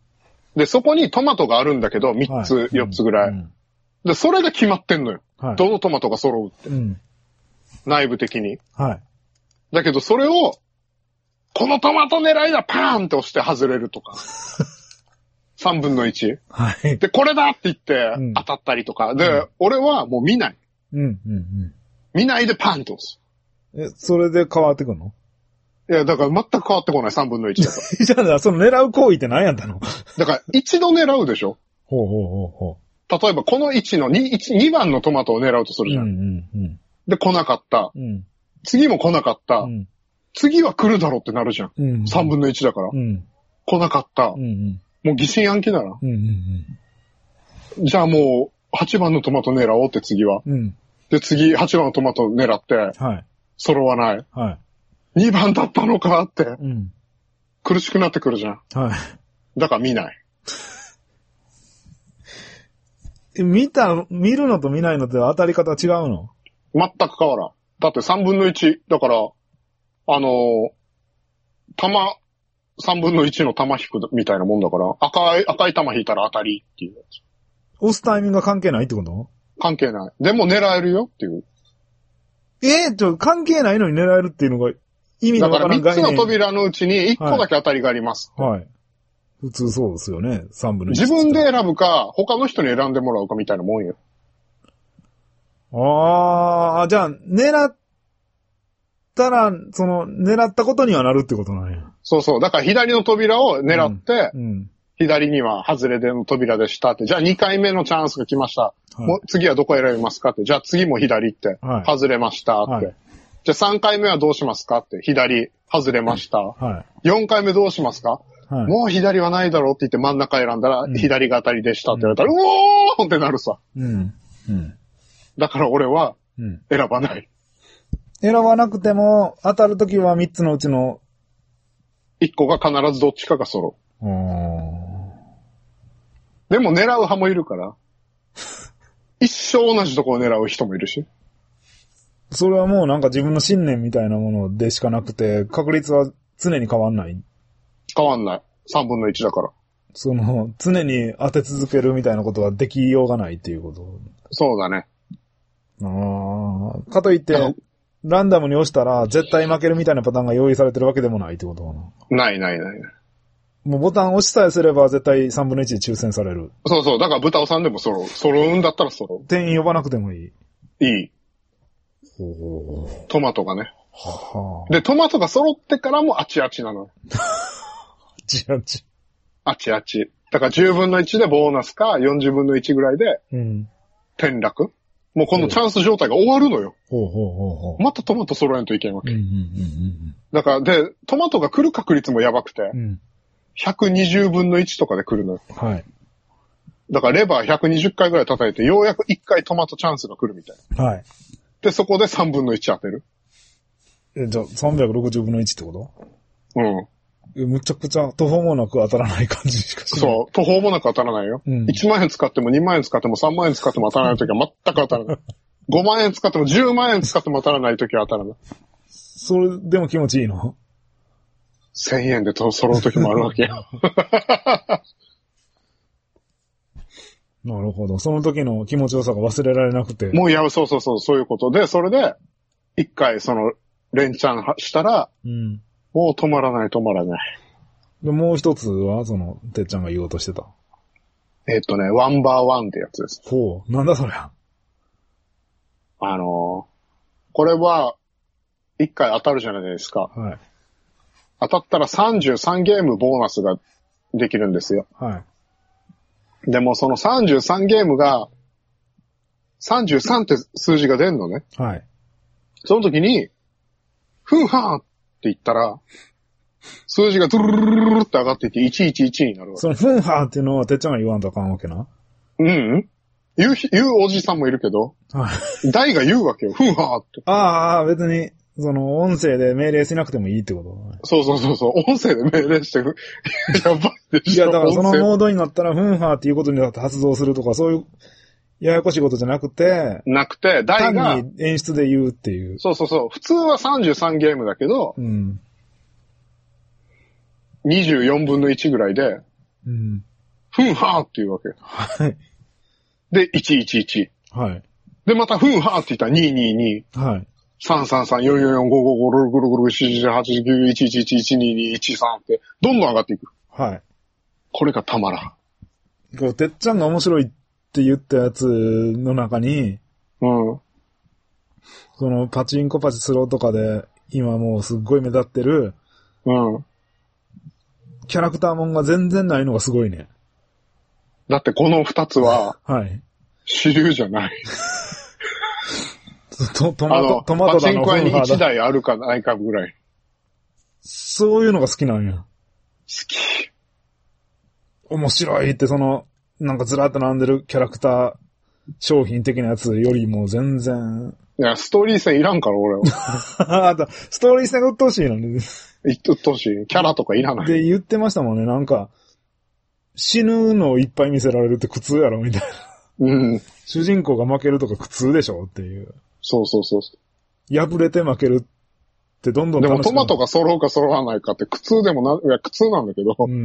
Speaker 2: で、そこにトマトがあるんだけど、3つ、4つぐらい。で、それで決まってんのよ。
Speaker 1: はい。
Speaker 2: どのトマトが揃うって。
Speaker 1: うん。
Speaker 2: 内部的に。
Speaker 1: はい。
Speaker 2: だけど、それを、このトマト狙いだパーンって押して外れるとか。3分の1。
Speaker 1: はい。
Speaker 2: で、これだって言って当たったりとか。で、俺はもう見ない。見ないでパンと押す。
Speaker 1: それで変わってくんの？
Speaker 2: いや、だから全く変わってこない、3分の1だから。
Speaker 1: じゃあ、その狙う行為って何やったの？
Speaker 2: だから、一度狙うでしょ？
Speaker 1: ほう。
Speaker 2: 例えば、この1の2番のトマトを狙うとするじゃん。で、来なかった。次も来なかった。次は来るだろうってなるじゃん。3分の1だから。来なかった。もう疑心暗鬼だな。じゃあもう、8番のトマト狙おうって次は。で、次、8番のトマト狙って、揃わない。2番だったのかって、苦しくなってくるじゃん。だから見ない。
Speaker 1: 見るのと見ないのって当たり方違うの？
Speaker 2: 全く変わらん。だって3分の1。だから、3分の1の玉引くみたいなもんだから、赤い玉引いたら当たりっていうやつ。
Speaker 1: 押すタイミングが関係ないってこと？
Speaker 2: 関係ない。でも狙えるよっていう。
Speaker 1: 関係ないのに狙えるっていうのが意味のわからん概念。
Speaker 2: だから3つの扉のうちに1個だけ当たりがあります。
Speaker 1: はい。普通そうですよね。3分の1。
Speaker 2: 自分で選ぶか、他の人に選んでもらうかみたいなもんよ。
Speaker 1: じゃあ、狙ったら、狙ったことにはなるってことなんや。
Speaker 2: そう。だから左の扉を狙って、左には外れでの扉でしたって。じゃあ2回目のチャンスが来ました。もう次はどこ選びますかって。じゃあ次も左って。外れましたって。じゃあ3回目はどうしますかって。左、外れました。4回目どうしますか？もう左はないだろうって言って真ん中選んだら、左が当たりでしたって言われたら、うおーってなるさ。だから俺は、選ばない。
Speaker 1: 選ばなくても、当たるときは3つのうちの、
Speaker 2: 1個が必ずどっちかが揃う。でも狙う派もいるから、一生同じところを狙う人もいるし。
Speaker 1: それはもうなんか自分の信念みたいなものでしかなくて、確率は常に変わんない？
Speaker 2: 変わんない。3分の1だから。
Speaker 1: 常に当て続けるみたいなことはできようがないっていうこと。
Speaker 2: そうだね。
Speaker 1: かといって、ランダムに押したら絶対負けるみたいなパターンが用意されてるわけでもないってことかな。
Speaker 2: ない。
Speaker 1: もうボタン押しさえすれば絶対3分の1で抽選される。
Speaker 2: そうそう。だから豚尾さんでも揃うんだったら揃う。
Speaker 1: 店員呼ばなくてもいい。
Speaker 2: いい。
Speaker 1: おー。
Speaker 2: トマトがね。
Speaker 1: はあ。
Speaker 2: で、トマトが揃ってからもあちあちなのよ。
Speaker 1: ちあち。
Speaker 2: あちあち。だから10分の1でボーナスか40分の1ぐらいで
Speaker 1: うん。
Speaker 2: 転落。もうこのチャンス状態が終わるのよ。
Speaker 1: ほうほうほうほう。
Speaker 2: またトマト揃えんといけんわけ。
Speaker 1: うんうんうん
Speaker 2: だから、で、トマトが来る確率もやばくて、
Speaker 1: うん。うん。
Speaker 2: 120分の1とかで来るのよ。
Speaker 1: はい。
Speaker 2: だからレバー120回ぐらい叩いて、ようやく1回トマトチャンスが来るみたいな。
Speaker 1: はい。
Speaker 2: で、そこで3分の1当てる。
Speaker 1: じゃあ360分の1ってこ
Speaker 2: うん。
Speaker 1: と？むちゃくちゃ途方もなく当たらない感じしかしない。
Speaker 2: そう。途方もなく当たらないよ。
Speaker 1: うん
Speaker 2: 1万円使っても2万円使っても3万円使っても当たらないときは全く当たらない。5万円使っても10万円使っても当たらないときは当たらない。
Speaker 1: それでも気持ちいいの
Speaker 2: 1000円で揃うときもあるわけよ。
Speaker 1: なるほど。その時の気持ちよさが忘れられなくて。
Speaker 2: もうそうそうそう、そういうことで、それで、1回連チャンしたら、
Speaker 1: うん。
Speaker 2: もう止まらない。
Speaker 1: で、もう一つは、てっちゃんが言おうとしてた。
Speaker 2: ワンバーワンってやつです。
Speaker 1: ほう。なんだそりゃ。
Speaker 2: これは、1回当たるじゃないですか。
Speaker 1: はい。
Speaker 2: 当たったら33ゲームボーナスができるんですよ。
Speaker 1: はい。
Speaker 2: でもその33ゲームが、33って数字が出んのね。
Speaker 1: はい。
Speaker 2: その時に、ふんはーって言ったら、数字がドゥルルルルルルって上がっていって111になるわけ。
Speaker 1: その、ふんはーっていうのは、てっちゃんが言わんとあかんわけな。
Speaker 2: うん言うおじさんもいるけど、
Speaker 1: はい。
Speaker 2: 大が言うわけよ。ふんはーって。
Speaker 1: ああ、別に、音声で命令しなくてもいいってこと
Speaker 2: そう。音声で命令してる。やばいでしょ。
Speaker 1: いや、だからその
Speaker 2: 音声
Speaker 1: モードになったら、ふんはーっていうことになって発動するとか、そういう、ややこしいことじゃなくて、
Speaker 2: なくて、大が、
Speaker 1: 単に演出で言うっていう。
Speaker 2: そう。普通は33ゲームだけど、
Speaker 1: うん。
Speaker 2: 24分の1ぐらいで、
Speaker 1: うん。
Speaker 2: ふんはーっていうわけ。
Speaker 1: はい。
Speaker 2: で、111。
Speaker 1: はい。
Speaker 2: で、また、ふんはーって言ったら222。
Speaker 1: はい。
Speaker 2: 333-444-555-6-7-8-9-11-11-12-13って、どんどん上がっていく。
Speaker 1: はい。
Speaker 2: これがたまらん。
Speaker 1: こう、てっちゃんが面白いって言ったやつの中に、
Speaker 2: うん。
Speaker 1: パチンコパチスローとかで、今もうすっごい目立ってる、
Speaker 2: うん。
Speaker 1: キャラクターもんが全然ないのがすごいね。
Speaker 2: だってこの2つは、
Speaker 1: はい。
Speaker 2: 主流じゃない。
Speaker 1: トマト
Speaker 2: パチ
Speaker 1: だの
Speaker 2: ンコ屋に1
Speaker 1: フンハーだ。
Speaker 2: 台あるかないかぐらい。
Speaker 1: そういうのが好きなんや。
Speaker 2: 好き。
Speaker 1: 面白いってなんかずらっと並んでるキャラクター商品的なやつよりも全然。
Speaker 2: いや、ストーリー性いらんから、俺は。
Speaker 1: あと、ストーリー性が鬱陶しいのに。
Speaker 2: 言っとってほしい。キャラとかいらない。
Speaker 1: で、言ってましたもんね。なんか、死ぬのをいっぱい見せられるって苦痛やろみたいな。
Speaker 2: うん。
Speaker 1: 主人公が負けるとか苦痛でしょっていう。
Speaker 2: そう。
Speaker 1: 破れて負けるってどんどん
Speaker 2: で
Speaker 1: 楽しくなる。
Speaker 2: もトマトが揃うか揃わないかって苦痛でもいや、苦痛なんだけど。
Speaker 1: うん。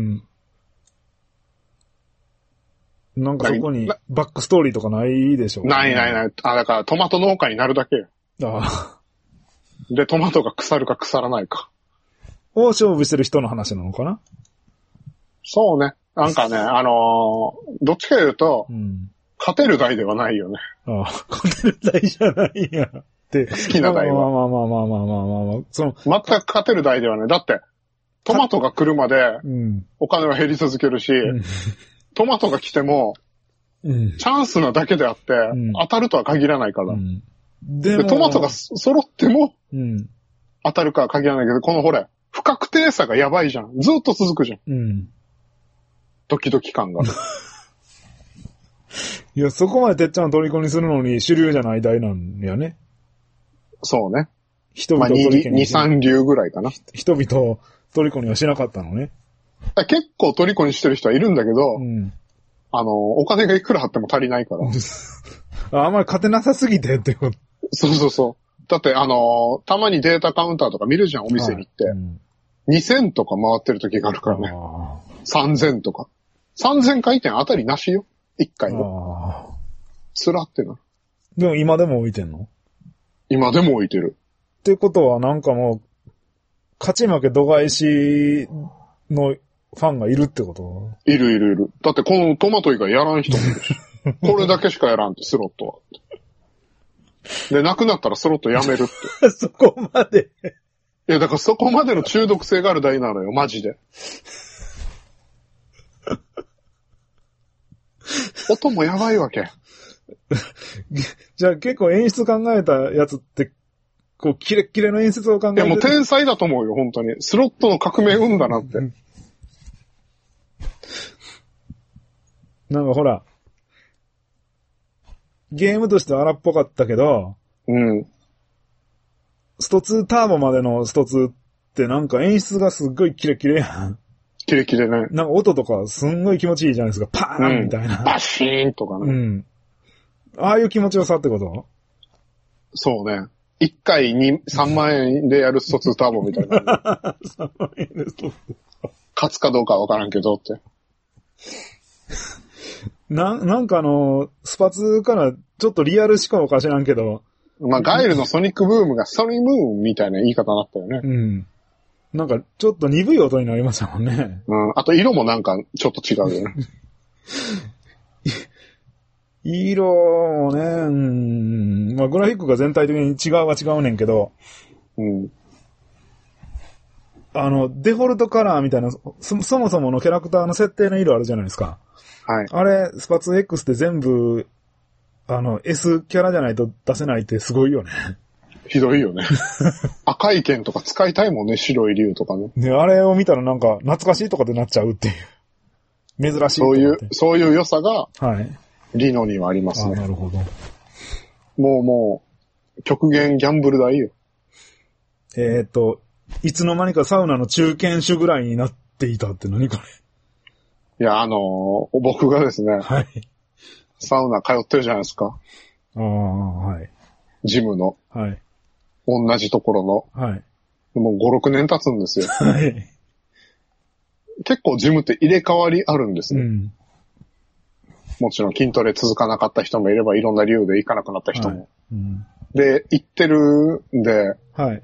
Speaker 1: なんかそこにバックストーリーとかないでしょ。
Speaker 2: ない。だからトマト農家になるだけよ。
Speaker 1: ああ。
Speaker 2: で、トマトが腐るか腐らないか。
Speaker 1: を勝負してる人の話なのかな。
Speaker 2: そうね。なんかね、どっちか言うと、
Speaker 1: うん。
Speaker 2: 勝てる台ではないよね。
Speaker 1: ああ、勝てる台じゃないんや。って。
Speaker 2: 好きな台は。
Speaker 1: まあ。
Speaker 2: 全く勝てる台ではない。だって、トマトが来るまで、お金は減り続けるし、トマトが来ても、チャンスなだけであって、当たるとは限らないから。で、トマトが揃っても、当たるかは限らないけど、このほれ、不確定さがやばいじゃん。ずっと続くじゃん。ドキドキ感が。
Speaker 1: いや、そこまでてっちゃんを虜にするのに主流じゃない台なんやね。
Speaker 2: そうね。
Speaker 1: 人々を虜に。
Speaker 2: 2、3流ぐらいかな。
Speaker 1: 人々を虜にはしなかったのね。
Speaker 2: 結構虜にしてる人はいるんだけど、お金がいくらあっても足りないから。
Speaker 1: あんまり勝てなさすぎてってこと。
Speaker 2: そう。だってたまにデータカウンターとか見るじゃん、お店に行って。2000とか回ってる時があるからね。3000とか。3000回転当たりなしよ。1回の。つらってな。
Speaker 1: でも今でも置いてんの？
Speaker 2: 今でも置いてる。
Speaker 1: ってことはなんかもう、勝ち負け度外視のファンがいるってこと？
Speaker 2: いるいるいる。だってこのトマト以外やらん人もいるし。これだけしかやらんって、スロットは。で、なくなったらスロットやめるって。
Speaker 1: そこまで。
Speaker 2: いや、だからそこまでの中毒性がある台なのよ、マジで。音もやばいわけ。
Speaker 1: じゃあ結構演出考えたやつって、こう、キレッキレの演出を考えて。
Speaker 2: いや、もう天才だと思うよ、本当に。スロットの革命生んだなって。
Speaker 1: なんかほら、ゲームとしては荒っぽかったけど、
Speaker 2: うん。
Speaker 1: スト2ターボまでのスト2ってなんか演出がすっごいキレキレやん。
Speaker 2: キレキレね。
Speaker 1: なんか音とかすんごい気持ちいいじゃないですか。パーンみたいな。
Speaker 2: バシーンとかね。
Speaker 1: うん。ああいう気持ちよさってこと？
Speaker 2: そうね。1回に3万円でやるスト2ターボみたいな。
Speaker 1: 3万円でスト2。
Speaker 2: 勝つかどうかはわからんけどって。
Speaker 1: なんかスパ2からちょっとリアル思考か知らんけど。
Speaker 2: まあ、ガイルのソニックブームがソニムーンみたいな言い方になったよね。
Speaker 1: うん。なんかちょっと鈍い音になりましたもんね。
Speaker 2: うん。あと色もなんかちょっと違うよね。
Speaker 1: 色もね、まあグラフィックが全体的に違うは違うねんけど、
Speaker 2: うん。
Speaker 1: デフォルトカラーみたいな、そもそものキャラクターの設定の色あるじゃないですか。
Speaker 2: はい。
Speaker 1: あれ、スパ 2X って全部、S キャラじゃないと出せないってすごいよね。
Speaker 2: ひどいよね。赤い剣とか使いたいもんね、白い竜とかね。
Speaker 1: ね、あれを見たらなんか懐かしいとかでなっちゃうっていう。珍しいとかって。
Speaker 2: そういう良さが、
Speaker 1: はい。
Speaker 2: リノにはありますね。
Speaker 1: あ、なるほど。
Speaker 2: もう、極限ギャンブル代よ。
Speaker 1: いつの間にかサウナの中堅手ぐらいになっていたって何これ。
Speaker 2: いや、僕がですね、
Speaker 1: はい。
Speaker 2: サウナ通ってるじゃないですか。
Speaker 1: ああ、はい。
Speaker 2: ジムの。
Speaker 1: はい。
Speaker 2: 同じところ
Speaker 1: の。はい。
Speaker 2: もう5、6年経つんですよ。
Speaker 1: はい。
Speaker 2: 結構ジムって入れ替わりあるんですね。
Speaker 1: うん。
Speaker 2: もちろん筋トレ続かなかった人もいれば、いろんな理由で行かなくなった人も。
Speaker 1: はい、うん、
Speaker 2: で、行ってるんで、
Speaker 1: はい。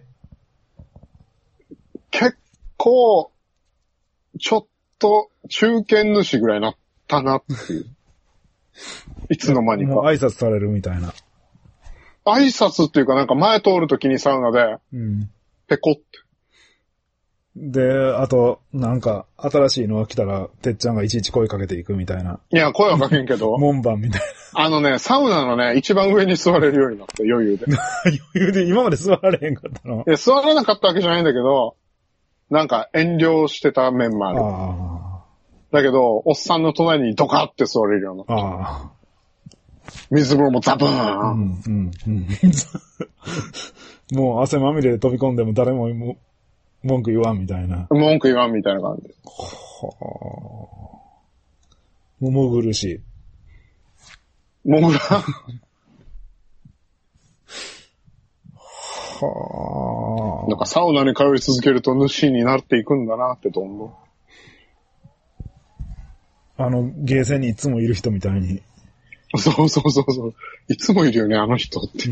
Speaker 2: 結構、ちょっと中堅主ぐらいになったなっていう。いつの間にか。
Speaker 1: もう挨拶されるみたいな。
Speaker 2: 挨拶っていうかなんか前通るときにサウナで、
Speaker 1: うん。
Speaker 2: ペコって。
Speaker 1: で、あと、なんか、新しいのが来たら、てっちゃんがいちいち声かけていくみたいな。
Speaker 2: いや、声はかけんけど。
Speaker 1: 門番みたい
Speaker 2: な。サウナのね、一番上に座れるようになって、余裕で。
Speaker 1: 余裕で今まで座られへんかったの？
Speaker 2: 座らなかったわけじゃないんだけど、なんか遠慮してた面もある。
Speaker 1: あ
Speaker 2: だけど、おっさんの隣にドカって座れるようになった。
Speaker 1: ああ。
Speaker 2: 水風呂もザブーン、
Speaker 1: うんうんうん、もう汗まみれで飛び込んでも誰も文句言わんみたいな。
Speaker 2: 文句言わんみたいな感じ。
Speaker 1: はあ。ももぐるしい。
Speaker 2: もぐら
Speaker 1: はあ。
Speaker 2: なんかサウナに通い続けると主になっていくんだなってどんどん。
Speaker 1: ゲーセンにいつもいる人みたいに。
Speaker 2: そうそうそうそう。いつもいるよね、あの人って。
Speaker 1: うん、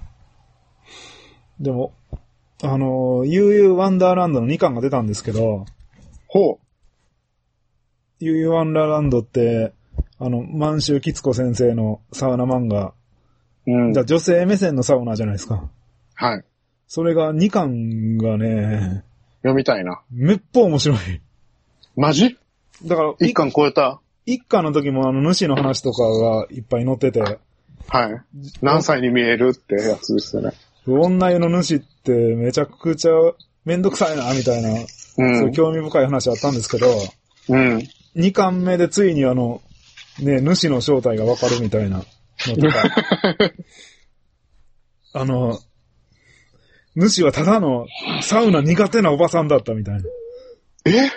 Speaker 1: でも、悠々ワンダーランドの2巻が出たんですけど、
Speaker 2: ほう。
Speaker 1: 悠々ワンダーランドって、満州吉子先生のサウナ漫画、
Speaker 2: うん。
Speaker 1: じゃ女性目線のサウナじゃないですか。
Speaker 2: はい。
Speaker 1: それが2巻がね、
Speaker 2: 読みたいな。
Speaker 1: めっぽう面白い。
Speaker 2: マジ？
Speaker 1: だから、
Speaker 2: 1巻超えた？
Speaker 1: 一巻の時も主の話とかがいっぱい載ってて。
Speaker 2: はい。何歳に見えるってやつですよね。
Speaker 1: 女湯の主ってめちゃくちゃめんどくさいな、みたいな、そういう興味深い話あったんですけど、
Speaker 2: うん。
Speaker 1: 2巻目でついにね、主の正体がわかるみたいなのとか。主はただのサウナ苦手なおばさんだったみたいな。
Speaker 2: え？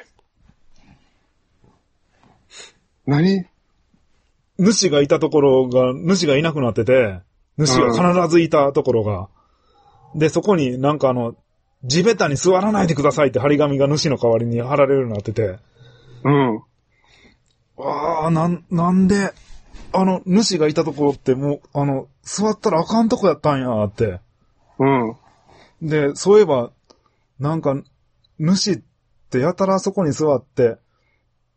Speaker 2: 何？
Speaker 1: 主がいたところが、主がいなくなってて、主が必ずいたところが、で、そこになんか地べたに座らないでくださいって張り紙が主の代わりに貼られるようになってて、
Speaker 2: うん。
Speaker 1: ああ、なんで、主がいたところってもう、座ったらあかんとこやったんやって。
Speaker 2: うん。
Speaker 1: で、そういえば、なんか、主ってやたらそこに座って、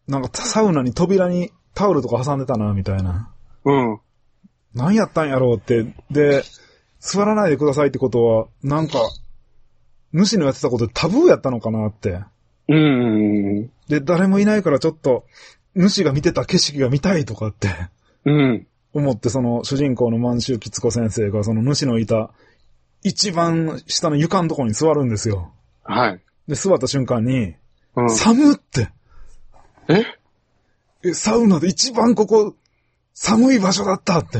Speaker 1: なんかサウナに扉にタオルとか挟んでたな、みたいな。
Speaker 2: うん。
Speaker 1: 何やったんやろうって。で、座らないでくださいってことは、なんか、主のやってたことでタブーやったのかなって。で、誰もいないからちょっと、主が見てた景色が見たいとかって。
Speaker 2: うん。
Speaker 1: 思って、その主人公の満州吉子先生が、その主のいた、一番下の床のところに座るんですよ。
Speaker 2: はい。
Speaker 1: で、座った瞬間に、
Speaker 2: うん、
Speaker 1: 寒って。サウナで一番ここ、寒い場所だったって。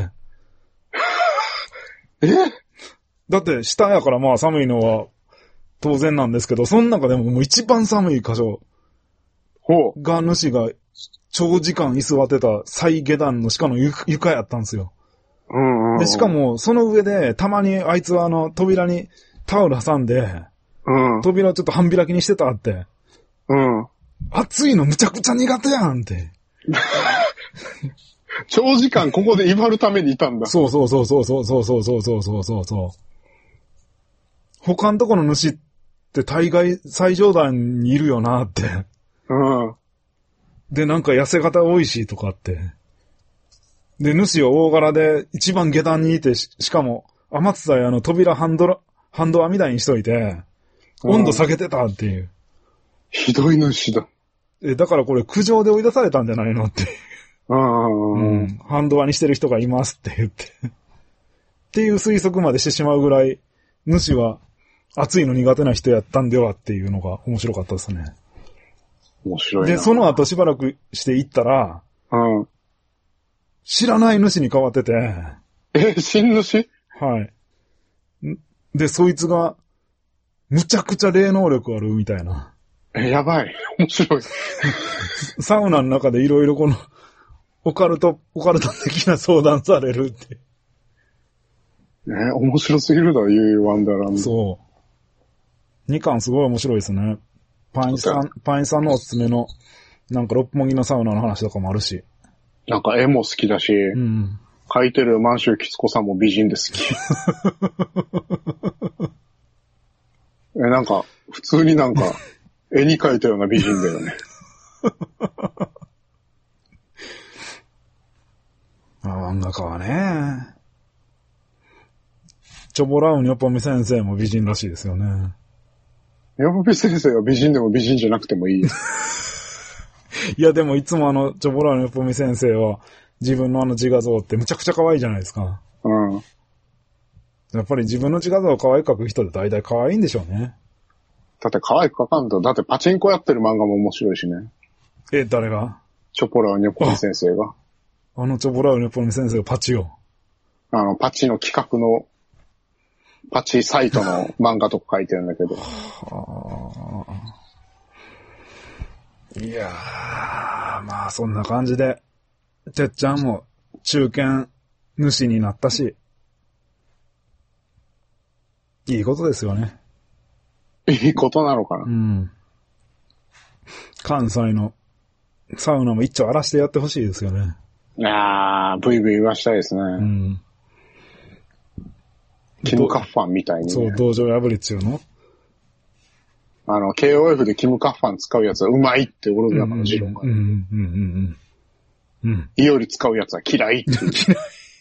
Speaker 1: だって下やからまあ寒いのは当然なんですけど、その中でももう一番寒い箇所が主が長時間居座ってた最下段の鹿の床やったんですよ。で、しかもその上でたまにあいつは扉にタオル挟んで、扉をちょっと半開きにしてたって。暑いのむちゃくちゃ苦手やんって。
Speaker 2: 長時間ここで威張るためにいたんだ。
Speaker 1: そう。他のとこの主って大概最上段にいるよなって。で、なんか痩せ方多いしとかって。で、主は大柄で一番下段にいて、しかも天津さえ扉ハンドアみたいにしといて、温度下げてたっていう。
Speaker 2: ひどい主だ。
Speaker 1: だからこれ苦情で追い出されたんじゃないのって。ハンドアにしてる人がいますって言って。っていう推測までしてしまうぐらい、主は暑いの苦手な人やったんではっていうのが面白かったですね。
Speaker 2: 面白いな。
Speaker 1: で、その後しばらくして行ったら、知らない主に変わってて。
Speaker 2: 新主？
Speaker 1: はい。で、そいつが、むちゃくちゃ霊能力あるみたいな。
Speaker 2: やばい。面白い。
Speaker 1: サウナの中でいろいろこの、オカルト的な相談されるって。
Speaker 2: 面白すぎるだ、ユーワンダーランド。
Speaker 1: そう。2巻すごい面白いですね。パンイさんのおすすめの、なんか六本木のサウナの話とかもあるし。
Speaker 2: なんか絵も好きだし、描いてる満州吉子さんも美人で好き。なんか、普通になんか、絵に描いたような美人だよね。
Speaker 1: 漫画家はね。チョボラウニョポミ先生も美人らしいですよね。
Speaker 2: ヨポミ先生は美人でも美人じゃなくてもいい。
Speaker 1: いやでもいつもチョボラウニョポミ先生は自分の自画像ってむちゃくちゃ可愛いじゃないですか。やっぱり自分の自画像を可愛く描く人って大体可愛いんでしょうね。
Speaker 2: だって可愛く描かんと、だってパチンコやってる漫画も面白いしね。
Speaker 1: 誰が？
Speaker 2: チョポラウニョポミ先生が。
Speaker 1: チョボラウニョポミ先生がパチを。
Speaker 2: パチの企画の、パチサイトの漫画とか書いてるんだけど。
Speaker 1: いやー、まあそんな感じで、てっちゃんも中堅主になったし、いいことですよね。
Speaker 2: いいことなのかな。
Speaker 1: 関西のサウナも一丁荒らしてやってほしいですよね。
Speaker 2: ブイブイ言わしたいですね。キムカッファンみたいに、ね。
Speaker 1: そう、道場破りっちゅうの
Speaker 2: KOF でキムカッファン使うやつはうまいって俺の中の持論が。いより使うやつは嫌いっていう。嫌い。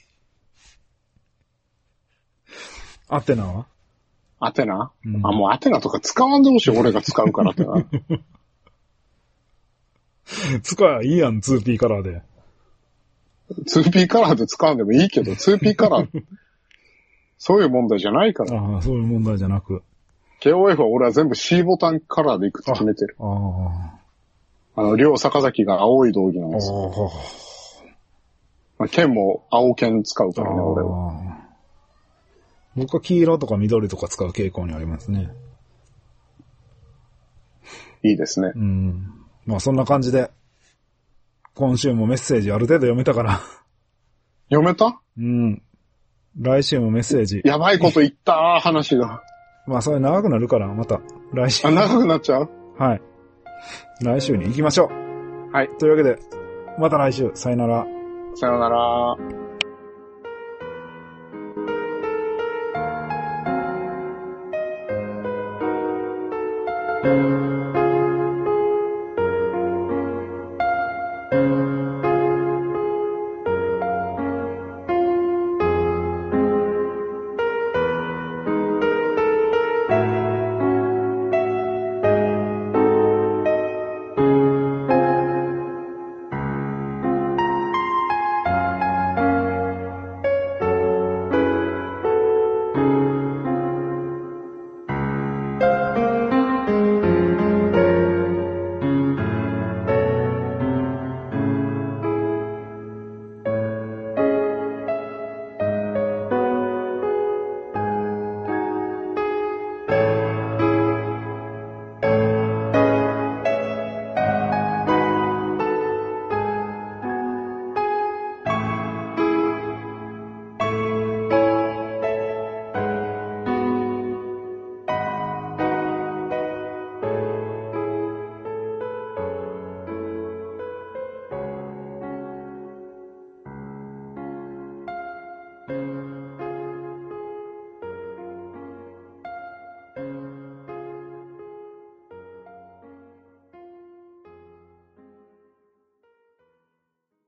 Speaker 1: アテナは？
Speaker 2: アテナ？もうアテナとか使わんでほしい、俺が使うからってな。
Speaker 1: 使えばいいやん、2P カラーで。
Speaker 2: 2P カラーで使うんでもいいけど、2P カラー、そういう問題じゃないから。
Speaker 1: そういう問題じゃなく。
Speaker 2: KOF は俺は全部 C ボタンカラーでいくって決めてる。両坂崎が青い道着なんですよ。剣も青剣使うからね、俺は。
Speaker 1: 僕は黄色とか緑とか使う傾向にありますね。
Speaker 2: いいですね。
Speaker 1: まあそんな感じで、今週もメッセージある程度読めたから。
Speaker 2: 読めた？
Speaker 1: 来週もメッセージ。
Speaker 2: やばいこと言った話が。
Speaker 1: まあそれ長くなるから、また来週。
Speaker 2: 長くなっちゃう？
Speaker 1: はい。来週に行きましょう。
Speaker 2: はい。
Speaker 1: というわけで、また来週、さよなら。
Speaker 2: さよなら。
Speaker 1: す。